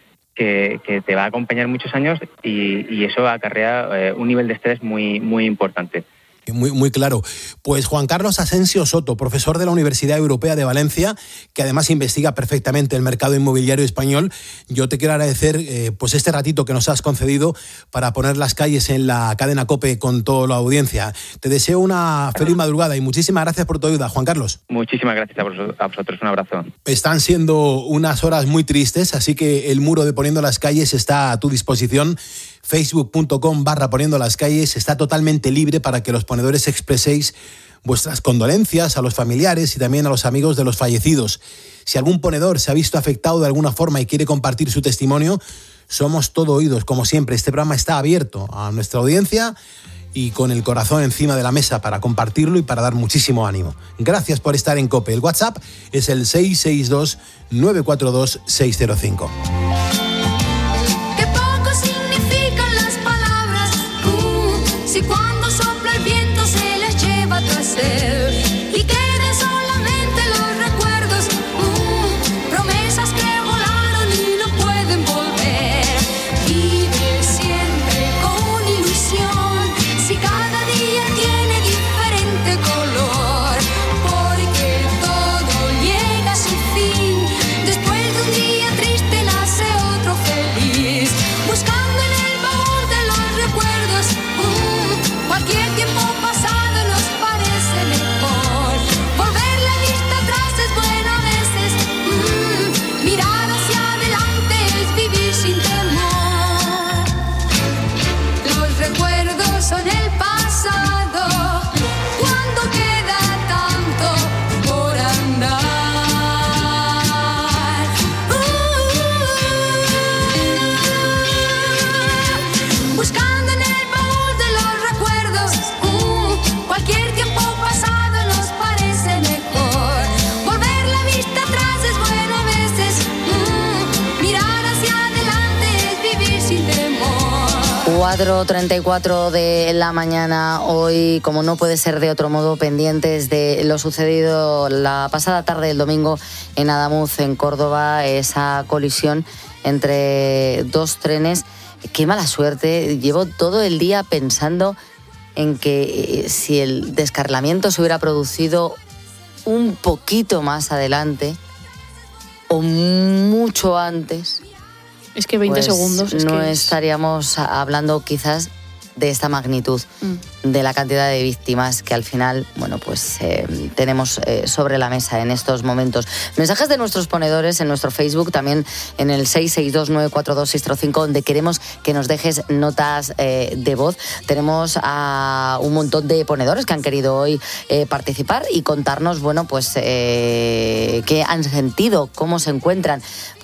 Que, que te va a acompañar muchos años y, y eso acarrea eh, un nivel de estrés muy, muy importante. Muy, muy claro. Pues Juan Carlos Asensio Soto, profesor de la Universidad Europea de Valencia, que además investiga perfectamente el mercado inmobiliario español. Yo te quiero agradecer eh, pues este ratito que nos has concedido para poner las calles en la cadena COPE con toda la audiencia. Te deseo una feliz madrugada y muchísimas gracias por tu ayuda, Juan Carlos. Muchísimas gracias a vosotros, a vosotros. Un abrazo. Están siendo unas horas muy tristes, así que el muro de Poniendo las Calles está a tu disposición. facebook.com barra Poniendo las Calles está totalmente libre para que los ponedores expreséis vuestras condolencias a los familiares y también a los amigos de los fallecidos. Si algún ponedor se ha visto afectado de alguna forma y quiere compartir su testimonio, somos todo oídos. Como siempre, este programa está abierto a nuestra audiencia y con el corazón encima de la mesa para compartirlo y para dar muchísimo ánimo. Gracias por estar en COPE. El WhatsApp es el seis seis dos, nueve cuatro dos, seis cero cinco. Si cuando sopla el viento se les lleva tras él y queden solamente los recuerdos, mm, promesas que volaron y no pueden volver. Vive siempre con ilusión, si cada día tiene diferente color, porque todo llega a su fin. Después de un día triste nace otro. cuatro treinta y cuatro de la mañana, hoy, como no puede ser de otro modo, pendientes de lo sucedido la pasada tarde del domingo en Adamuz, en Córdoba, esa colisión entre dos trenes. Qué mala suerte, llevo todo el día pensando en que si el descarrilamiento se hubiera producido un poquito más adelante o mucho antes, es que veinte pues segundos es no que es... estaríamos hablando quizás de esta magnitud, mm. de la cantidad de víctimas que al final, bueno, pues eh, tenemos eh, sobre la mesa en estos momentos. Mensajes de nuestros ponedores en nuestro Facebook, también en el seis seis dos nueve cuatro dos seis cero cinco, donde queremos que nos dejes notas eh, de voz. Tenemos a un montón de ponedores que han querido hoy eh, participar y contarnos, bueno, pues eh, qué han sentido, cómo se encuentran,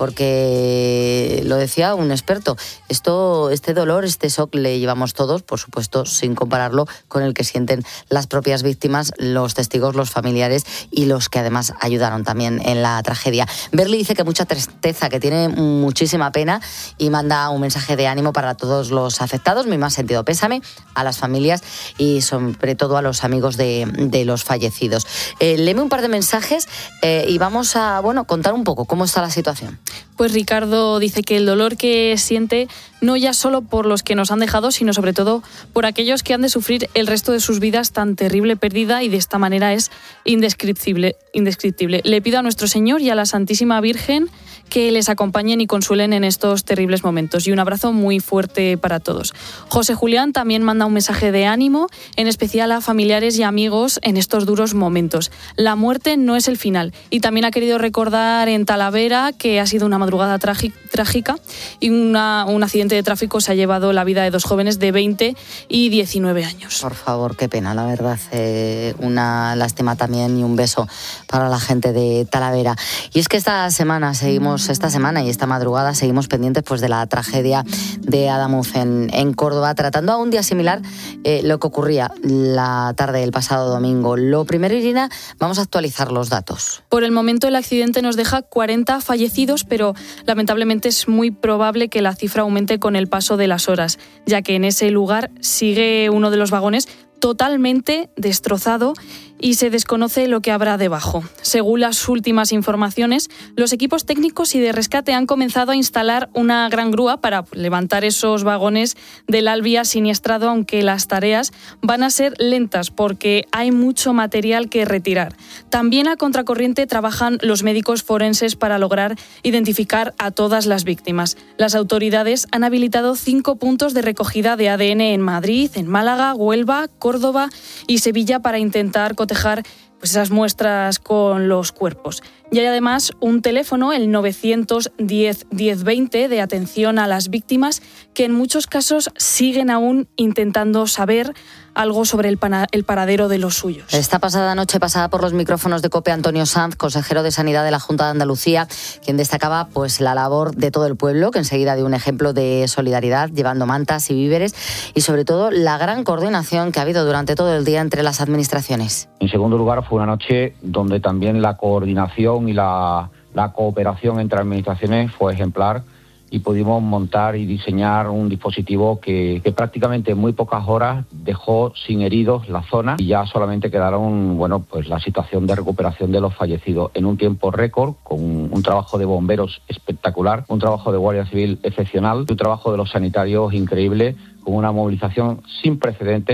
porque lo decía un experto, esto, este dolor, este shock le llevamos todos, por supuesto, sin compararlo con el que sienten las propias víctimas, los testigos, los familiares y los que además ayudaron también en la tragedia. Berly dice que mucha tristeza, que tiene muchísima pena y manda un mensaje de ánimo para todos los afectados. Mi más sentido pésame a las familias y sobre todo a los amigos de, de los fallecidos. Eh, léeme un par de mensajes eh, y vamos a, bueno, contar un poco cómo está la situación. Pues Ricardo dice que el dolor que siente no ya solo por los que nos han dejado, sino sobre todo por aquellos que han de sufrir el resto de sus vidas tan terrible pérdida, y de esta manera es indescriptible, indescriptible. Le pido a nuestro Señor y a la Santísima Virgen que les acompañen y consuelen en estos terribles momentos. Y un abrazo muy fuerte para todos. José Julián también manda un mensaje de ánimo, en especial a familiares y amigos en estos duros momentos. La muerte no es el final. Y también ha querido recordar en Talavera que ha sido una madrugada trágica y una, un accidente de tráfico se ha llevado la vida de dos jóvenes de veinte y diecinueve años. Por favor, qué pena, la verdad. Eh, una lástima también y un beso para la gente de Talavera. Y es que esta semana seguimos, esta semana y esta madrugada seguimos pendientes pues de la tragedia de Adamuz en, en Córdoba, tratando aún de asimilar eh, lo que ocurría la tarde del pasado domingo. Lo primero, Irina, vamos a actualizar los datos. Por el momento el accidente nos deja cuarenta fallecidos, pero lamentablemente es muy probable que la cifra aumente con el paso de las horas, ya que en ese lugar sigue uno de los vagones totalmente destrozado y se desconoce lo que habrá debajo. Según las últimas informaciones, los equipos técnicos y de rescate han comenzado a instalar una gran grúa para levantar esos vagones del Alvia siniestrado, aunque las tareas van a ser lentas porque hay mucho material que retirar. También a contracorriente trabajan los médicos forenses para lograr identificar a todas las víctimas. Las autoridades han habilitado cinco puntos de recogida de A D N en Madrid, en Málaga, Huelva, Córdoba y Sevilla para intentar cotejar pues esas muestras con los cuerpos. Y hay además un teléfono, el novecientos diez diez veinte, de atención a las víctimas, que en muchos casos siguen aún intentando saber algo sobre el, pana, el paradero de los suyos. Esta pasada noche pasaba por los micrófonos de COPE Antonio Sanz, consejero de Sanidad de la Junta de Andalucía, quien destacaba pues la labor de todo el pueblo, que enseguida dio un ejemplo de solidaridad, llevando mantas y víveres, y sobre todo la gran coordinación que ha habido durante todo el día entre las administraciones. En segundo lugar, fue una noche donde también la coordinación y la, la cooperación entre administraciones fue ejemplar, y pudimos montar y diseñar un dispositivo que, que prácticamente en muy pocas horas dejó sin heridos la zona, y ya solamente quedaron, bueno, pues la situación de recuperación de los fallecidos en un tiempo récord, con un, un trabajo de bomberos espectacular, un trabajo de Guardia Civil excepcional y un trabajo de los sanitarios increíble, con una movilización sin precedentes.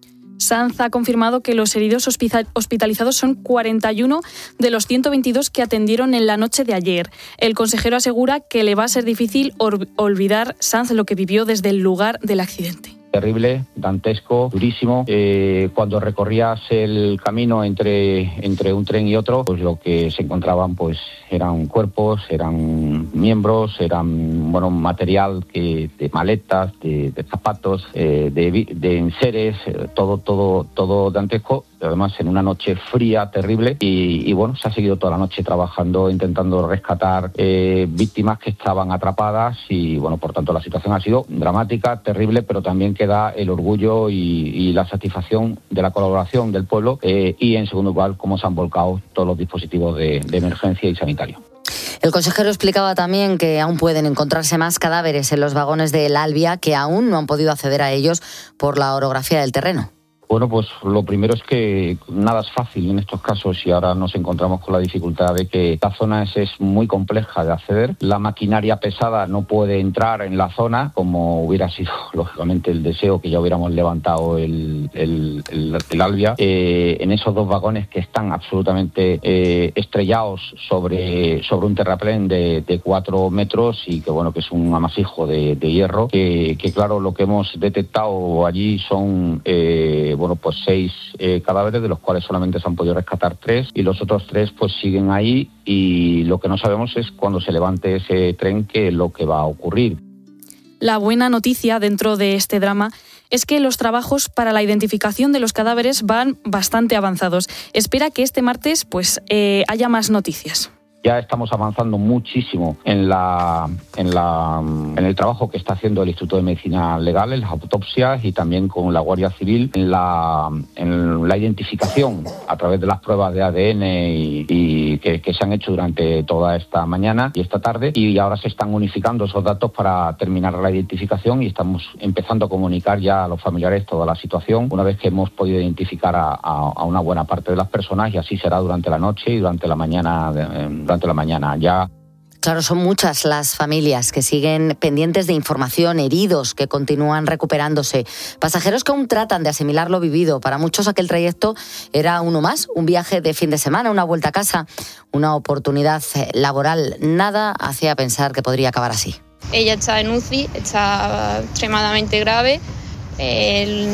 Sanz ha confirmado que los heridos hospitalizados son cuarenta y uno de los ciento veintidós que atendieron en la noche de ayer. El consejero asegura que le va a ser difícil olvidar, Sanz, lo que vivió desde el lugar del accidente. Terrible, dantesco, durísimo. Eh, cuando recorrías el camino entre, entre un tren y otro, pues lo que se encontraban pues eran cuerpos, eran miembros, eran bueno material que, de maletas, de, de zapatos, eh, de, de enseres, eh, todo, todo, todo dantesco. Además en una noche fría, terrible, y, y bueno, se ha seguido toda la noche trabajando, intentando rescatar eh, víctimas que estaban atrapadas, y bueno, por tanto la situación ha sido dramática, terrible, pero también queda el orgullo y, y la satisfacción de la colaboración del pueblo, eh, y en segundo lugar cómo se han volcado todos los dispositivos de, de emergencia y sanitario. El consejero explicaba también que aún pueden encontrarse más cadáveres en los vagones del Albia, que aún no han podido acceder a ellos por la orografía del terreno. Bueno, pues lo primero es que nada es fácil en estos casos y ahora nos encontramos con la dificultad de que la zona es, es muy compleja de acceder. La maquinaria pesada no puede entrar en la zona, como hubiera sido lógicamente el deseo que ya hubiéramos levantado el, el, el, el Albia. Eh, en esos dos vagones que están absolutamente eh, estrellados sobre, sobre un terraplén de, de cuatro metros y que bueno que es un amasijo de, de hierro, que, que claro, lo que hemos detectado allí son... Eh, bueno, pues seis eh, cadáveres, de los cuales solamente se han podido rescatar tres y los otros tres pues siguen ahí y lo que no sabemos es cuando se levante ese tren qué es lo que va a ocurrir. La buena noticia dentro de este drama es que los trabajos para la identificación de los cadáveres van bastante avanzados. Espera que este martes pues eh, haya más noticias. Ya estamos avanzando muchísimo en la, en la en el trabajo que está haciendo el Instituto de Medicina Legal, en las autopsias y también con la Guardia Civil en la, en la identificación a través de las pruebas de A D N y, y que, que se han hecho durante toda esta mañana y esta tarde, y ahora se están unificando esos datos para terminar la identificación y estamos empezando a comunicar ya a los familiares toda la situación una vez que hemos podido identificar a, a, a una buena parte de las personas, y así será durante la noche y durante la mañana de, durante la mañana ya. Claro, son muchas las familias que siguen pendientes de información, heridos que continúan recuperándose, pasajeros que aún tratan de asimilar lo vivido. Para muchos aquel trayecto era uno más, un viaje de fin de semana, una vuelta a casa, una oportunidad laboral. Nada hacía pensar que podría acabar así. Ella está en U C I, está extremadamente grave. El...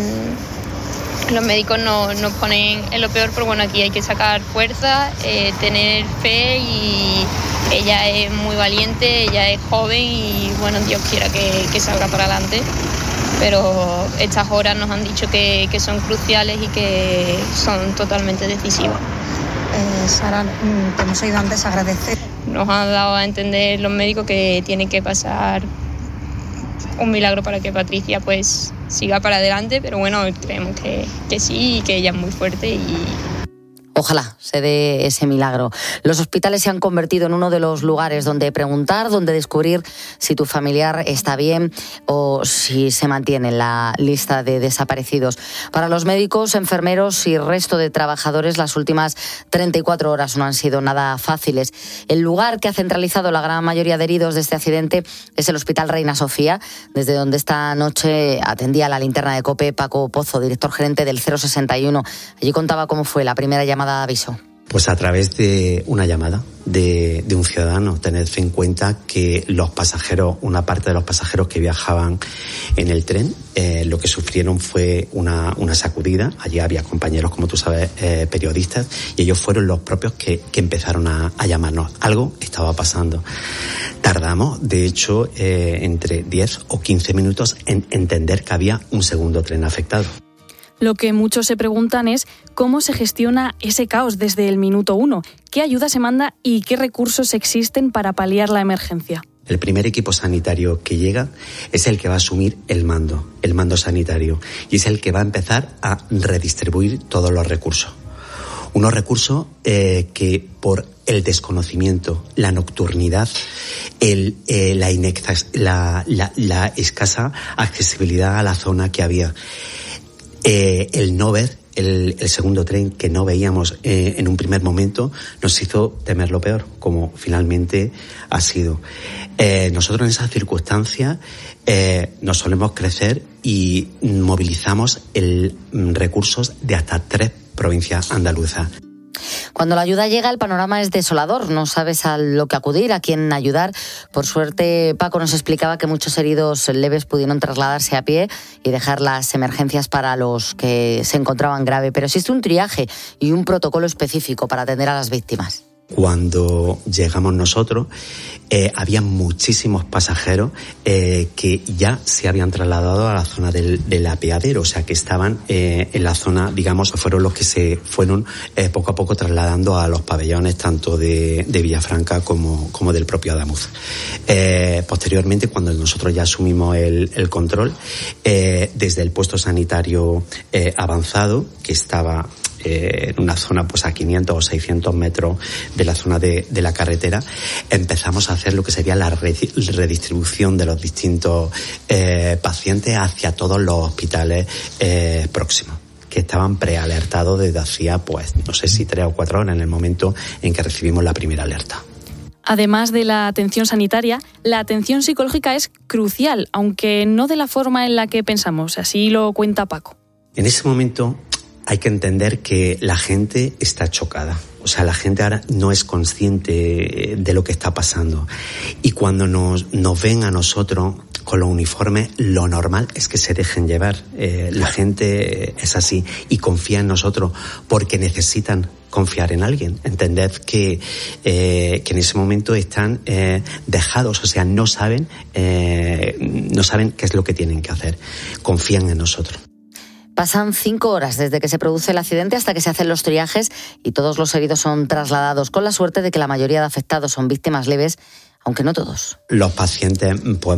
Los médicos no, nos ponen en lo peor, pero bueno, aquí hay que sacar fuerza, eh, tener fe, y ella es muy valiente, ella es joven y bueno, Dios quiera que, que salga para adelante. Pero estas horas nos han dicho que, que son cruciales y que son totalmente decisivas. Eh, Sara, como hemos oído antes, agradecer. Nos han dado a entender los médicos que tiene que pasar un milagro para que Patricia pues siga para adelante, pero bueno, creemos que, que sí y que ella es muy fuerte y... Ojalá se dé ese milagro. Los hospitales se han convertido en uno de los lugares donde preguntar, donde descubrir si tu familiar está bien o si se mantiene en la lista de desaparecidos. Para los médicos, enfermeros y resto de trabajadores, las últimas treinta y cuatro horas no han sido nada fáciles. El lugar que ha centralizado la gran mayoría de heridos de este accidente es el Hospital Reina Sofía, desde donde esta noche atendía la linterna de COPE Paco Pozo, director gerente del cero sesenta y uno. Allí contaba cómo fue la primera llamada de aviso. Pues a través de una llamada de, de un ciudadano. Tened en cuenta que los pasajeros, una parte de los pasajeros que viajaban en el tren, eh, lo que sufrieron fue una, una sacudida. Allí había compañeros, como tú sabes, eh, periodistas, y ellos fueron los propios que, que empezaron a, a llamarnos. Algo estaba pasando. Tardamos, de hecho, eh, entre diez o quince minutos en entender que había un segundo tren afectado. Lo que muchos se preguntan es cómo se gestiona ese caos desde el minuto uno, qué ayuda se manda y qué recursos existen para paliar la emergencia. El primer equipo sanitario que llega es el que va a asumir el mando, el mando sanitario, y es el que va a empezar a redistribuir todos los recursos. Unos recursos eh, que por el desconocimiento, la nocturnidad, el, eh, la, inexas, la, la, la escasa accesibilidad a la zona que había, Eh, el no ver el, el segundo tren que no veíamos eh, en un primer momento nos hizo temer lo peor, como finalmente ha sido. Eh, nosotros en esas circunstancias eh, nos solemos crecer y movilizamos el, recursos de hasta tres provincias andaluzas. Cuando la ayuda llega, el panorama es desolador. No sabes a lo que acudir, a quién ayudar. Por suerte, Paco nos explicaba que muchos heridos leves pudieron trasladarse a pie y dejar las emergencias para los que se encontraban grave. Pero existe un triaje y un protocolo específico para atender a las víctimas. Cuando llegamos nosotros, eh, había muchísimos pasajeros eh, que ya se habían trasladado a la zona del, del apeadero, o sea que estaban eh, en la zona, digamos, fueron los que se fueron eh, poco a poco trasladando a los pabellones tanto de, de Villafranca como, como del propio Adamuz. Eh, posteriormente, cuando nosotros ya asumimos el, el control, eh, desde el puesto sanitario eh, avanzado, que estaba eh, en una zona pues a quinientos o seiscientos metros de la zona de, de la carretera, empezamos a hacer lo que sería la redistribución de los distintos eh, pacientes hacia todos los hospitales eh, próximos, que estaban prealertados desde hacía, pues, no sé si tres o cuatro horas en el momento en que recibimos la primera alerta. Además de la atención sanitaria, la atención psicológica es crucial, aunque no de la forma en la que pensamos. Así lo cuenta Paco. En ese momento hay que entender que la gente está chocada. O sea, la gente ahora no es consciente de lo que está pasando. Y cuando nos, nos ven a nosotros con los uniformes, lo normal es que se dejen llevar. Eh, la gente es así y confía en nosotros porque necesitan confiar en alguien. Entended que, eh, que en ese momento están eh, dejados, o sea, no saben, eh, no saben qué es lo que tienen que hacer. Confían en nosotros. Pasan cinco horas desde que se produce el accidente hasta que se hacen los triajes y todos los heridos son trasladados, con la suerte de que la mayoría de afectados son víctimas leves, aunque no todos. Los pacientes pues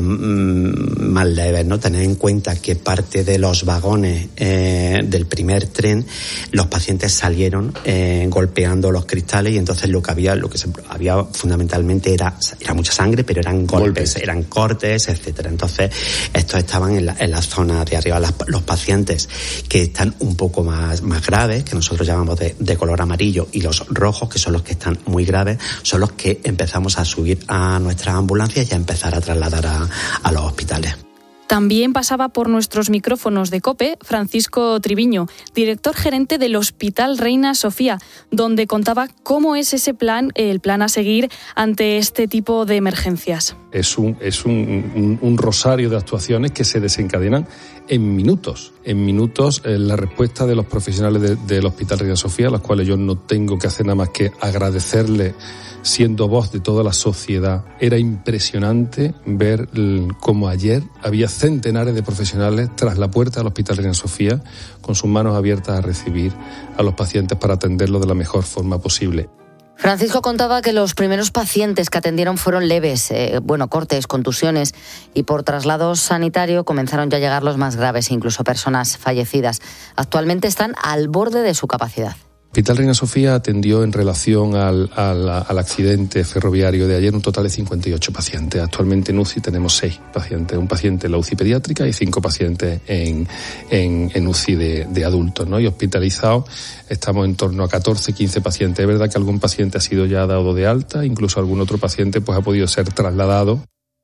más leves, ¿no? Tener en cuenta que parte de los vagones eh, del primer tren, los pacientes salieron eh, golpeando los cristales y entonces lo que había, lo que se, había fundamentalmente era, era mucha sangre, pero eran golpes, golpes. eran cortes, etcétera. Entonces estos estaban en la, en la zona de arriba. Las, los pacientes que están un poco más, más graves, que nosotros llamamos de, de color amarillo, y los rojos, que son los que están muy graves, son los que empezamos a subir a nuestras ambulancias y a empezar a trasladar a, a los hospitales. También pasaba por nuestros micrófonos de COPE Francisco Triviño, director gerente del Hospital Reina Sofía, donde contaba cómo es ese plan, el plan a seguir ante este tipo de emergencias. Es un, es un, un, un rosario de actuaciones que se desencadenan en minutos. En minutos eh, la respuesta de los profesionales de, del Hospital Reina Sofía, a los cuales yo no tengo que hacer nada más que agradecerle, siendo voz de toda la sociedad. Era impresionante ver cómo ayer había centenares de profesionales tras la puerta del Hospital Reina Sofía con sus manos abiertas a recibir a los pacientes para atenderlos de la mejor forma posible. Francisco contaba que los primeros pacientes que atendieron fueron leves, eh, bueno, cortes, contusiones, y por traslado sanitario comenzaron ya a llegar los más graves, incluso personas fallecidas. Actualmente están al borde de su capacidad. El Hospital Reina Sofía atendió en relación al, al, al accidente ferroviario de ayer un total de cincuenta y ocho pacientes. Actualmente en U C I tenemos seis pacientes, un paciente en la U C I pediátrica y cinco pacientes en, en, en U C I de, de adultos, ¿no? Y hospitalizados estamos en torno a catorce, quince pacientes. Es verdad que algún paciente ha sido ya dado de alta, incluso algún otro paciente pues ha podido ser trasladado.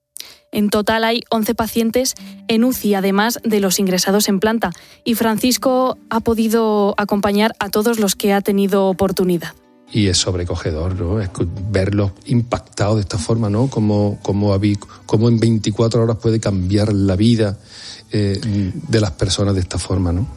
En total hay once pacientes en U C I, además de los ingresados en planta. Y Francisco ha podido acompañar a todos los que ha tenido oportunidad. Y es sobrecogedor, ¿no? Es verlos impactados de esta forma, ¿no? Como, como, como en veinticuatro horas puede cambiar la vida eh, de las personas de esta forma, ¿no?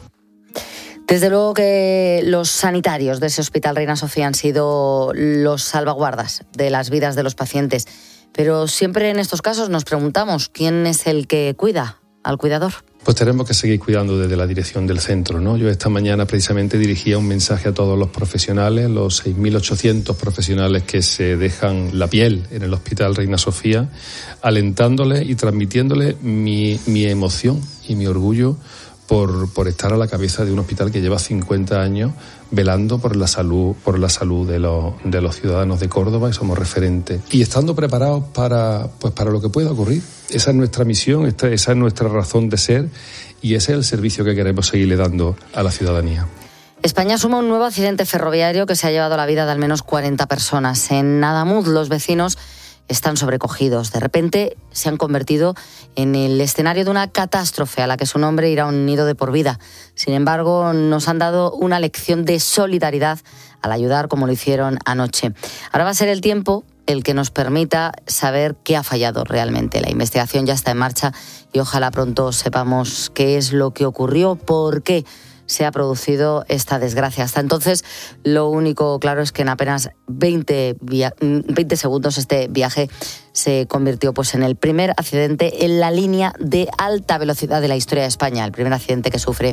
Desde luego que los sanitarios de ese Hospital Reina Sofía han sido los salvaguardas de las vidas de los pacientes. Pero siempre en estos casos nos preguntamos quién es el que cuida al cuidador. Pues tenemos que seguir cuidando desde la dirección del centro, ¿no? Yo esta mañana precisamente dirigía un mensaje a todos los profesionales, los seis mil ochocientos profesionales que se dejan la piel en el Hospital Reina Sofía, alentándoles y transmitiéndoles mi, mi emoción y mi orgullo por, por estar a la cabeza de un hospital que lleva cincuenta años velando por la salud, por la salud de los, de los ciudadanos de Córdoba, y somos referentes. Y estando preparados para, pues para lo que pueda ocurrir. Esa es nuestra misión, esta, esa es nuestra razón de ser, y ese es el servicio que queremos seguirle dando a la ciudadanía. España suma un nuevo accidente ferroviario que se ha llevado la vida de al menos cuarenta personas. En Nadamud, los vecinos están sobrecogidos. De repente se han convertido en el escenario de una catástrofe a la que su nombre irá unido de por vida. Sin embargo, nos han dado una lección de solidaridad al ayudar como lo hicieron anoche. Ahora va a ser el tiempo el que nos permita saber qué ha fallado realmente. La investigación ya está en marcha y ojalá pronto sepamos qué es lo que ocurrió, por qué se ha producido esta desgracia. Hasta entonces, lo único claro es que en apenas veinte, via- veinte segundos este viaje se convirtió pues, en el primer accidente en la línea de alta velocidad de la historia de España, el primer accidente que sufre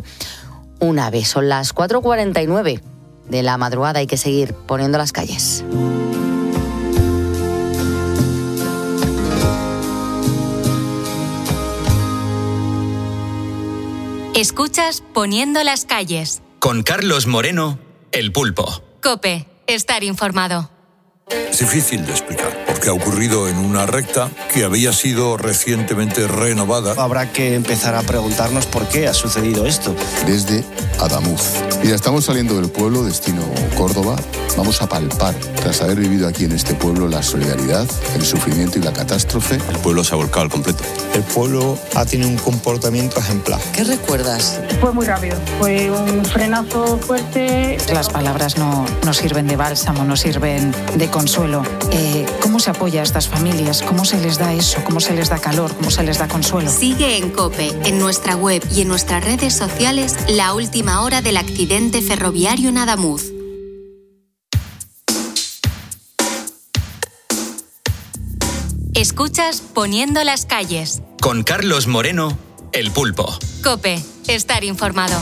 un AVE. Son las cuatro cuarenta y nueve de la madrugada, hay que seguir poniendo las calles. Escuchas Poniendo las calles. Con Carlos Moreno, El Pulpo. COPE. Estar informado. Es difícil de explicar, porque ha ocurrido en una recta que había sido recientemente renovada. Habrá que empezar a preguntarnos por qué ha sucedido esto. Desde Adamuz. Y ya estamos saliendo del pueblo, destino Córdoba. Vamos a palpar, tras haber vivido aquí en este pueblo, la solidaridad, el sufrimiento y la catástrofe. El pueblo se ha volcado al completo. El pueblo ha tenido un comportamiento ejemplar. ¿Qué recuerdas? Fue muy rápido, fue un frenazo fuerte. Las palabras no, no sirven de bálsamo, no sirven de consuelo. Eh, ¿Cómo se apoya a estas familias? ¿Cómo se les da eso? ¿Cómo se les da calor? ¿Cómo se les da consuelo? Sigue en COPE, en nuestra web y en nuestras redes sociales, la última hora del accidente ferroviario en Adamuz. Escuchas Poniendo las calles. Con Carlos Moreno, El Pulpo. COPE. Estar informado.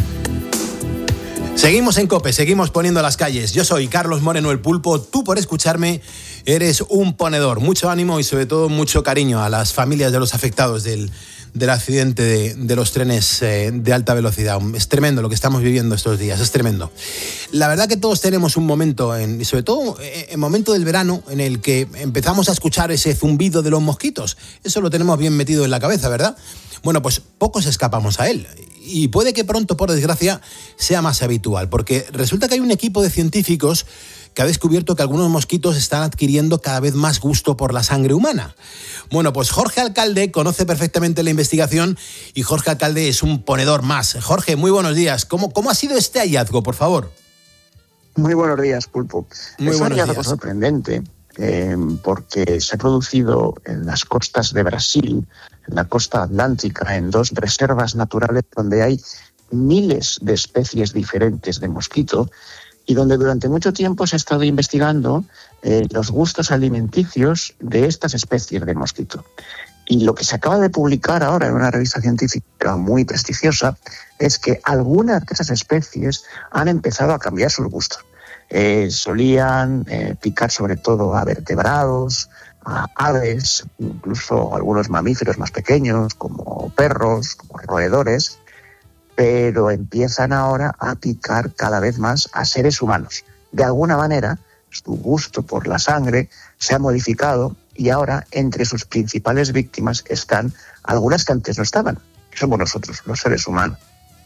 Seguimos en COPE, seguimos poniendo las calles. Yo soy Carlos Moreno, El Pulpo. Tú, por escucharme, eres un ponedor. Mucho ánimo y sobre todo mucho cariño a las familias de los afectados del, del accidente de, de los trenes eh, de alta velocidad. Es tremendo lo que estamos viviendo estos días, es tremendo. La verdad que todos tenemos un momento, en, y sobre todo el momento del verano, en el que empezamos a escuchar ese zumbido de los mosquitos. Eso lo tenemos bien metido en la cabeza, ¿verdad? Bueno, pues pocos escapamos a él. Y puede que pronto, por desgracia, sea más habitual, porque resulta que hay un equipo de científicos que ha descubierto que algunos mosquitos están adquiriendo cada vez más gusto por la sangre humana. Bueno, pues Jorge Alcalde conoce perfectamente la investigación y Jorge Alcalde es un ponedor más. Jorge, muy buenos días. ¿Cómo, cómo ha sido este hallazgo, por favor? Muy buenos días, Pulpo. Muy es un buenos hallazgo días. sorprendente eh, porque se ha producido en las costas de Brasil, en la costa atlántica, en dos reservas naturales donde hay miles de especies diferentes de mosquito y donde durante mucho tiempo se ha estado investigando eh, los gustos alimenticios de estas especies de mosquito. Y lo que se acaba de publicar ahora en una revista científica muy prestigiosa es que algunas de esas especies han empezado a cambiar sus gustos. Eh, solían eh, picar sobre todo a vertebrados, a aves, incluso algunos mamíferos más pequeños como perros, como roedores, pero empiezan ahora a picar cada vez más a seres humanos. De alguna manera, su gusto por la sangre se ha modificado y ahora entre sus principales víctimas están algunas que antes no estaban, que somos nosotros, los seres humanos.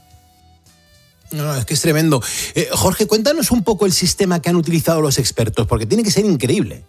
No, es que es tremendo. Eh, Jorge, cuéntanos un poco el sistema que han utilizado los expertos, porque tiene que ser increíble.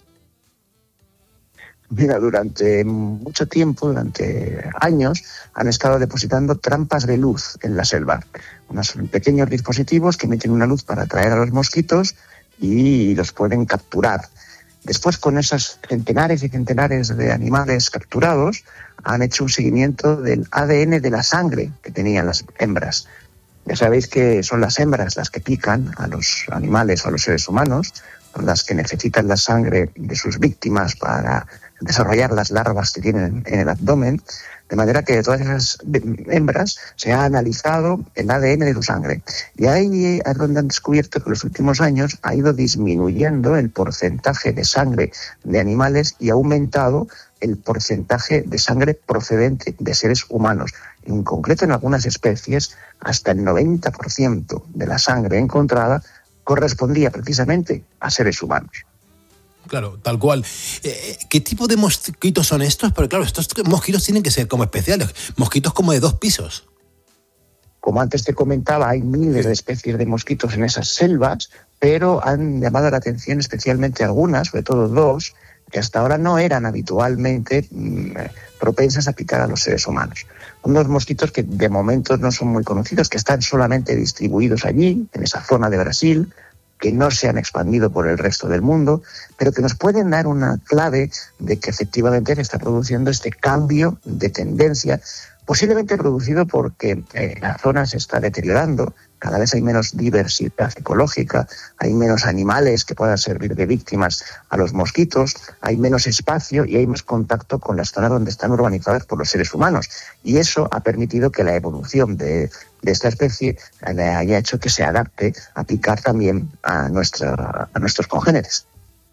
Mira, durante mucho tiempo, durante años, han estado depositando trampas de luz en la selva. Unos pequeños dispositivos que emiten una luz para atraer a los mosquitos y los pueden capturar. Después, con esos centenares y centenares de animales capturados, han hecho un seguimiento del A D N de la sangre que tenían las hembras. Ya sabéis que son las hembras las que pican a los animales o a los seres humanos, son las que necesitan la sangre de sus víctimas para desarrollar las larvas que tienen en el abdomen, de manera que de todas esas hembras se ha analizado el A D N de su sangre. Y ahí es donde han descubierto que en los últimos años ha ido disminuyendo el porcentaje de sangre de animales y ha aumentado el porcentaje de sangre procedente de seres humanos. En concreto, en algunas especies, hasta el noventa por ciento de la sangre encontrada correspondía precisamente a seres humanos. Claro, tal cual. Eh, ¿Qué tipo de mosquitos son estos? Porque claro, estos mosquitos tienen que ser como especiales, mosquitos como de dos pisos. Como antes te comentaba, hay miles de especies de mosquitos en esas selvas, pero han llamado la atención especialmente algunas, sobre todo dos, que hasta ahora no eran habitualmente mmm, propensas a picar a los seres humanos. Unos mosquitos que de momento no son muy conocidos, que están solamente distribuidos allí, en esa zona de Brasil, que no se han expandido por el resto del mundo, pero que nos pueden dar una clave de que efectivamente se está produciendo este cambio de tendencia, posiblemente producido porque eh, la zona se está deteriorando, cada vez hay menos diversidad ecológica, hay menos animales que puedan servir de víctimas a los mosquitos, hay menos espacio y hay más contacto con las zonas donde están urbanizadas por los seres humanos. Y eso ha permitido que la evolución de, de esta especie haya hecho que se adapte a picar también a, nuestra, a nuestros congéneres.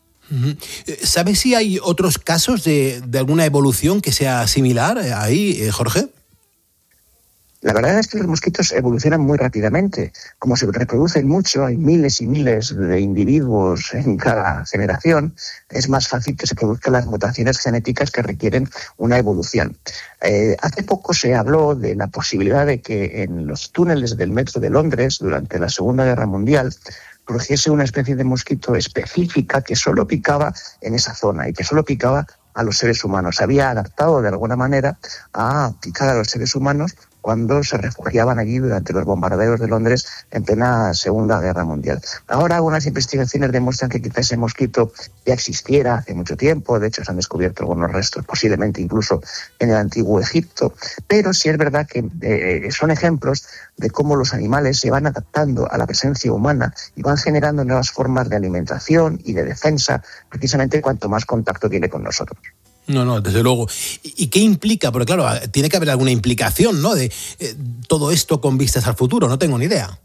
¿Sabes si hay otros casos de, de alguna evolución que sea similar ahí, Jorge? La verdad es que los mosquitos evolucionan muy rápidamente. Como se reproducen mucho, hay miles y miles de individuos en cada generación, es más fácil que se produzcan las mutaciones genéticas que requieren una evolución. Eh, hace poco se habló de la posibilidad de que en los túneles del metro de Londres, durante la Segunda Guerra Mundial, surgiese una especie de mosquito específica que solo picaba en esa zona y que solo picaba a los seres humanos. Se había adaptado de alguna manera a picar a los seres humanos cuando se refugiaban allí durante los bombardeos de Londres en plena Segunda Guerra Mundial. Ahora algunas investigaciones demuestran que quizá ese mosquito ya existiera hace mucho tiempo. De hecho, se han descubierto algunos restos, posiblemente incluso en el antiguo Egipto. Pero sí es verdad que eh, son ejemplos de cómo los animales se van adaptando a la presencia humana y van generando nuevas formas de alimentación y de defensa, precisamente cuanto más contacto tiene con nosotros. No, no, desde luego. ¿Y qué implica? Porque claro, tiene que haber alguna implicación, ¿no?, de eh, todo esto con vistas al futuro. No tengo ni idea.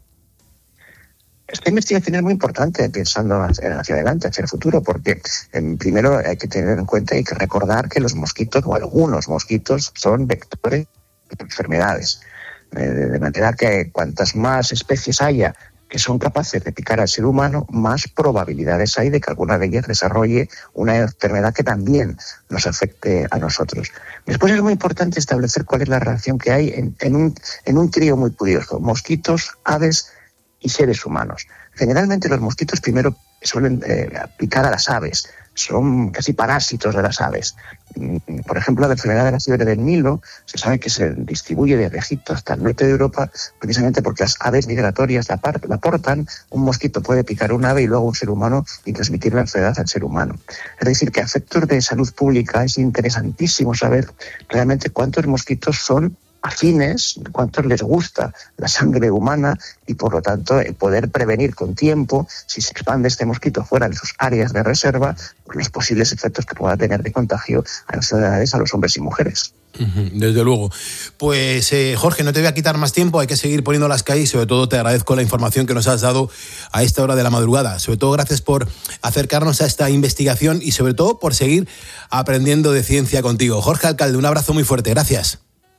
Esta investigación es muy importante pensando hacia adelante, hacia el futuro, porque eh, primero hay que tener en cuenta y hay que recordar que los mosquitos, o algunos mosquitos, son vectores de enfermedades. Eh, de manera que cuantas más especies haya que son capaces de picar al ser humano, más probabilidades hay de que alguna de ellas desarrolle una enfermedad que también nos afecte a nosotros. Después es muy importante establecer cuál es la relación que hay en, en, un, en un trío muy curioso: mosquitos, aves y seres humanos. Generalmente los mosquitos primero suelen eh, picar a las aves, son casi parásitos de las aves. Por ejemplo, la enfermedad de la fiebre del Nilo se sabe que se distribuye desde Egipto hasta el norte de Europa precisamente porque las aves migratorias la, par- la portan. Un mosquito puede picar un ave y luego un ser humano y transmitir la enfermedad al ser humano. Es decir, que a efectos de salud pública es interesantísimo saber realmente cuántos mosquitos son afines, cuántos les gusta la sangre humana y, por lo tanto, el poder prevenir con tiempo, si se expande este mosquito fuera de sus áreas de reserva, los posibles efectos que pueda tener de contagio a enfermedades a los hombres y mujeres. Desde luego. Pues eh, Jorge, no te voy a quitar más tiempo, hay que seguir poniendo las calles y sobre todo te agradezco la información que nos has dado a esta hora de la madrugada. Sobre todo gracias por acercarnos a esta investigación y sobre todo por seguir aprendiendo de ciencia contigo. Jorge Alcalde, un abrazo muy fuerte, gracias.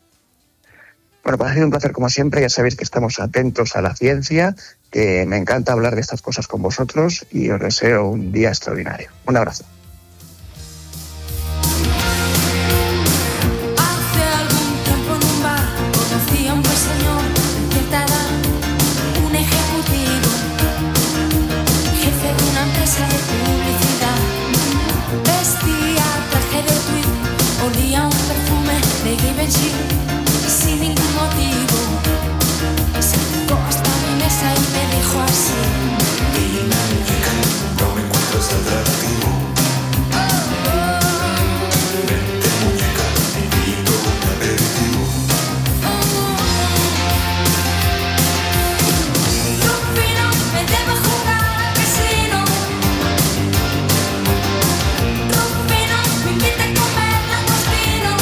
Bueno, pues ha sido un placer como siempre. Ya sabéis que estamos atentos a la ciencia, que me encanta hablar de estas cosas con vosotros y os deseo un día extraordinario. Un abrazo. Hace algún tiempo en un bar conocí a un buen señor de cierta edad, un ejecutivo, jefe de una empresa de publicidad. Vestía traje de tweed, olía un perfume de Givenchy. Sin ningún motivo, se acercó hasta mi mesa y me dijo así: dime, muñeca, no me encuentras atractivo. Oh, oh. Vente, muñeca, te invito a un aperitivo. Oh, oh. Rufino, me debo jugar al casino. Rufino, me invita a comer langostinos.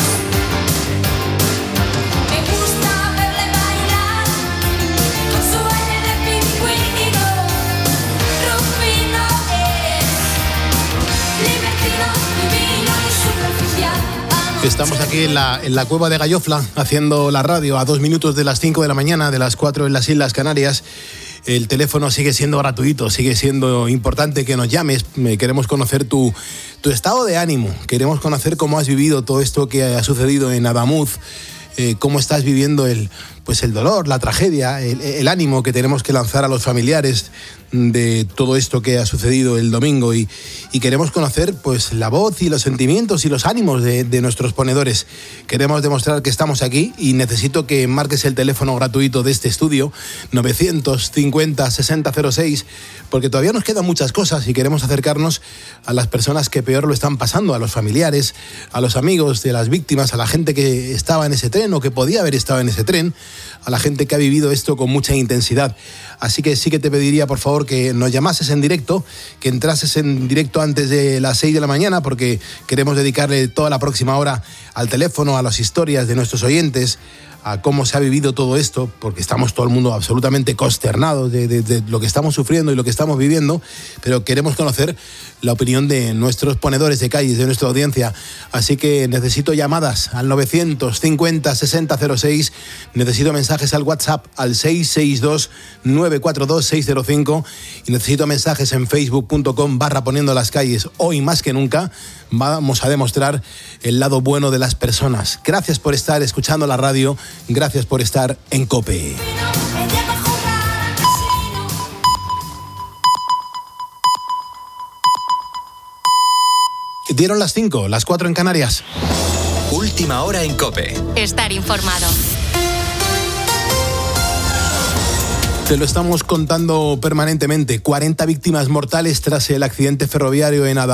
Me gusta verle bailar con su aire de pingüino. Rufino es libertino, divino y superficial. Estamos aquí en la, en la cueva de Gallofla haciendo la radio a dos minutos de las cinco de la mañana, de las cuatro en las Islas Canarias. El teléfono sigue siendo gratuito, sigue siendo importante que nos llames. Queremos conocer tu, tu estado de ánimo, queremos conocer cómo has vivido todo esto que ha sucedido en Adamuz. Eh, cómo estás viviendo el, pues el dolor, la tragedia, el, el ánimo que tenemos que lanzar a los familiares de todo esto que ha sucedido el domingo y, y queremos conocer pues la voz y los sentimientos y los ánimos de, de nuestros ponedores. Queremos demostrar que estamos aquí y necesito que marques el teléfono gratuito de este estudio, novecientos cincuenta sesenta cero seis, porque todavía nos quedan muchas cosas y queremos acercarnos a las personas que peor lo están pasando, a los familiares, a los amigos de las víctimas, a la gente que estaba en ese tren o que podía haber estado en ese tren, a la gente que ha vivido esto con mucha intensidad. Así que sí que te pediría, por favor, que nos llamases en directo, que entrases en directo antes de las seis de la mañana, porque queremos dedicarle toda la próxima hora al teléfono, a las historias de nuestros oyentes, a cómo se ha vivido todo esto, porque estamos todo el mundo absolutamente consternados de, de, de lo que estamos sufriendo y lo que estamos viviendo, pero queremos conocer la opinión de nuestros ponedores de calles, de nuestra audiencia. Así que necesito llamadas al novecientos cincuenta sesenta cero seis, necesito mensajes al WhatsApp al seis seis dos nueve cuatro dos seis cero cinco y necesito mensajes en facebook punto com barra poniendo las calles. Hoy más que nunca vamos a demostrar el lado bueno de las personas. Gracias por estar escuchando la radio, gracias por estar en COPE. Dieron las cinco, las cuatro en Canarias. Última hora en COPE. Estar informado. Te lo estamos contando permanentemente. cuarenta víctimas mortales tras el accidente ferroviario en Adamasco.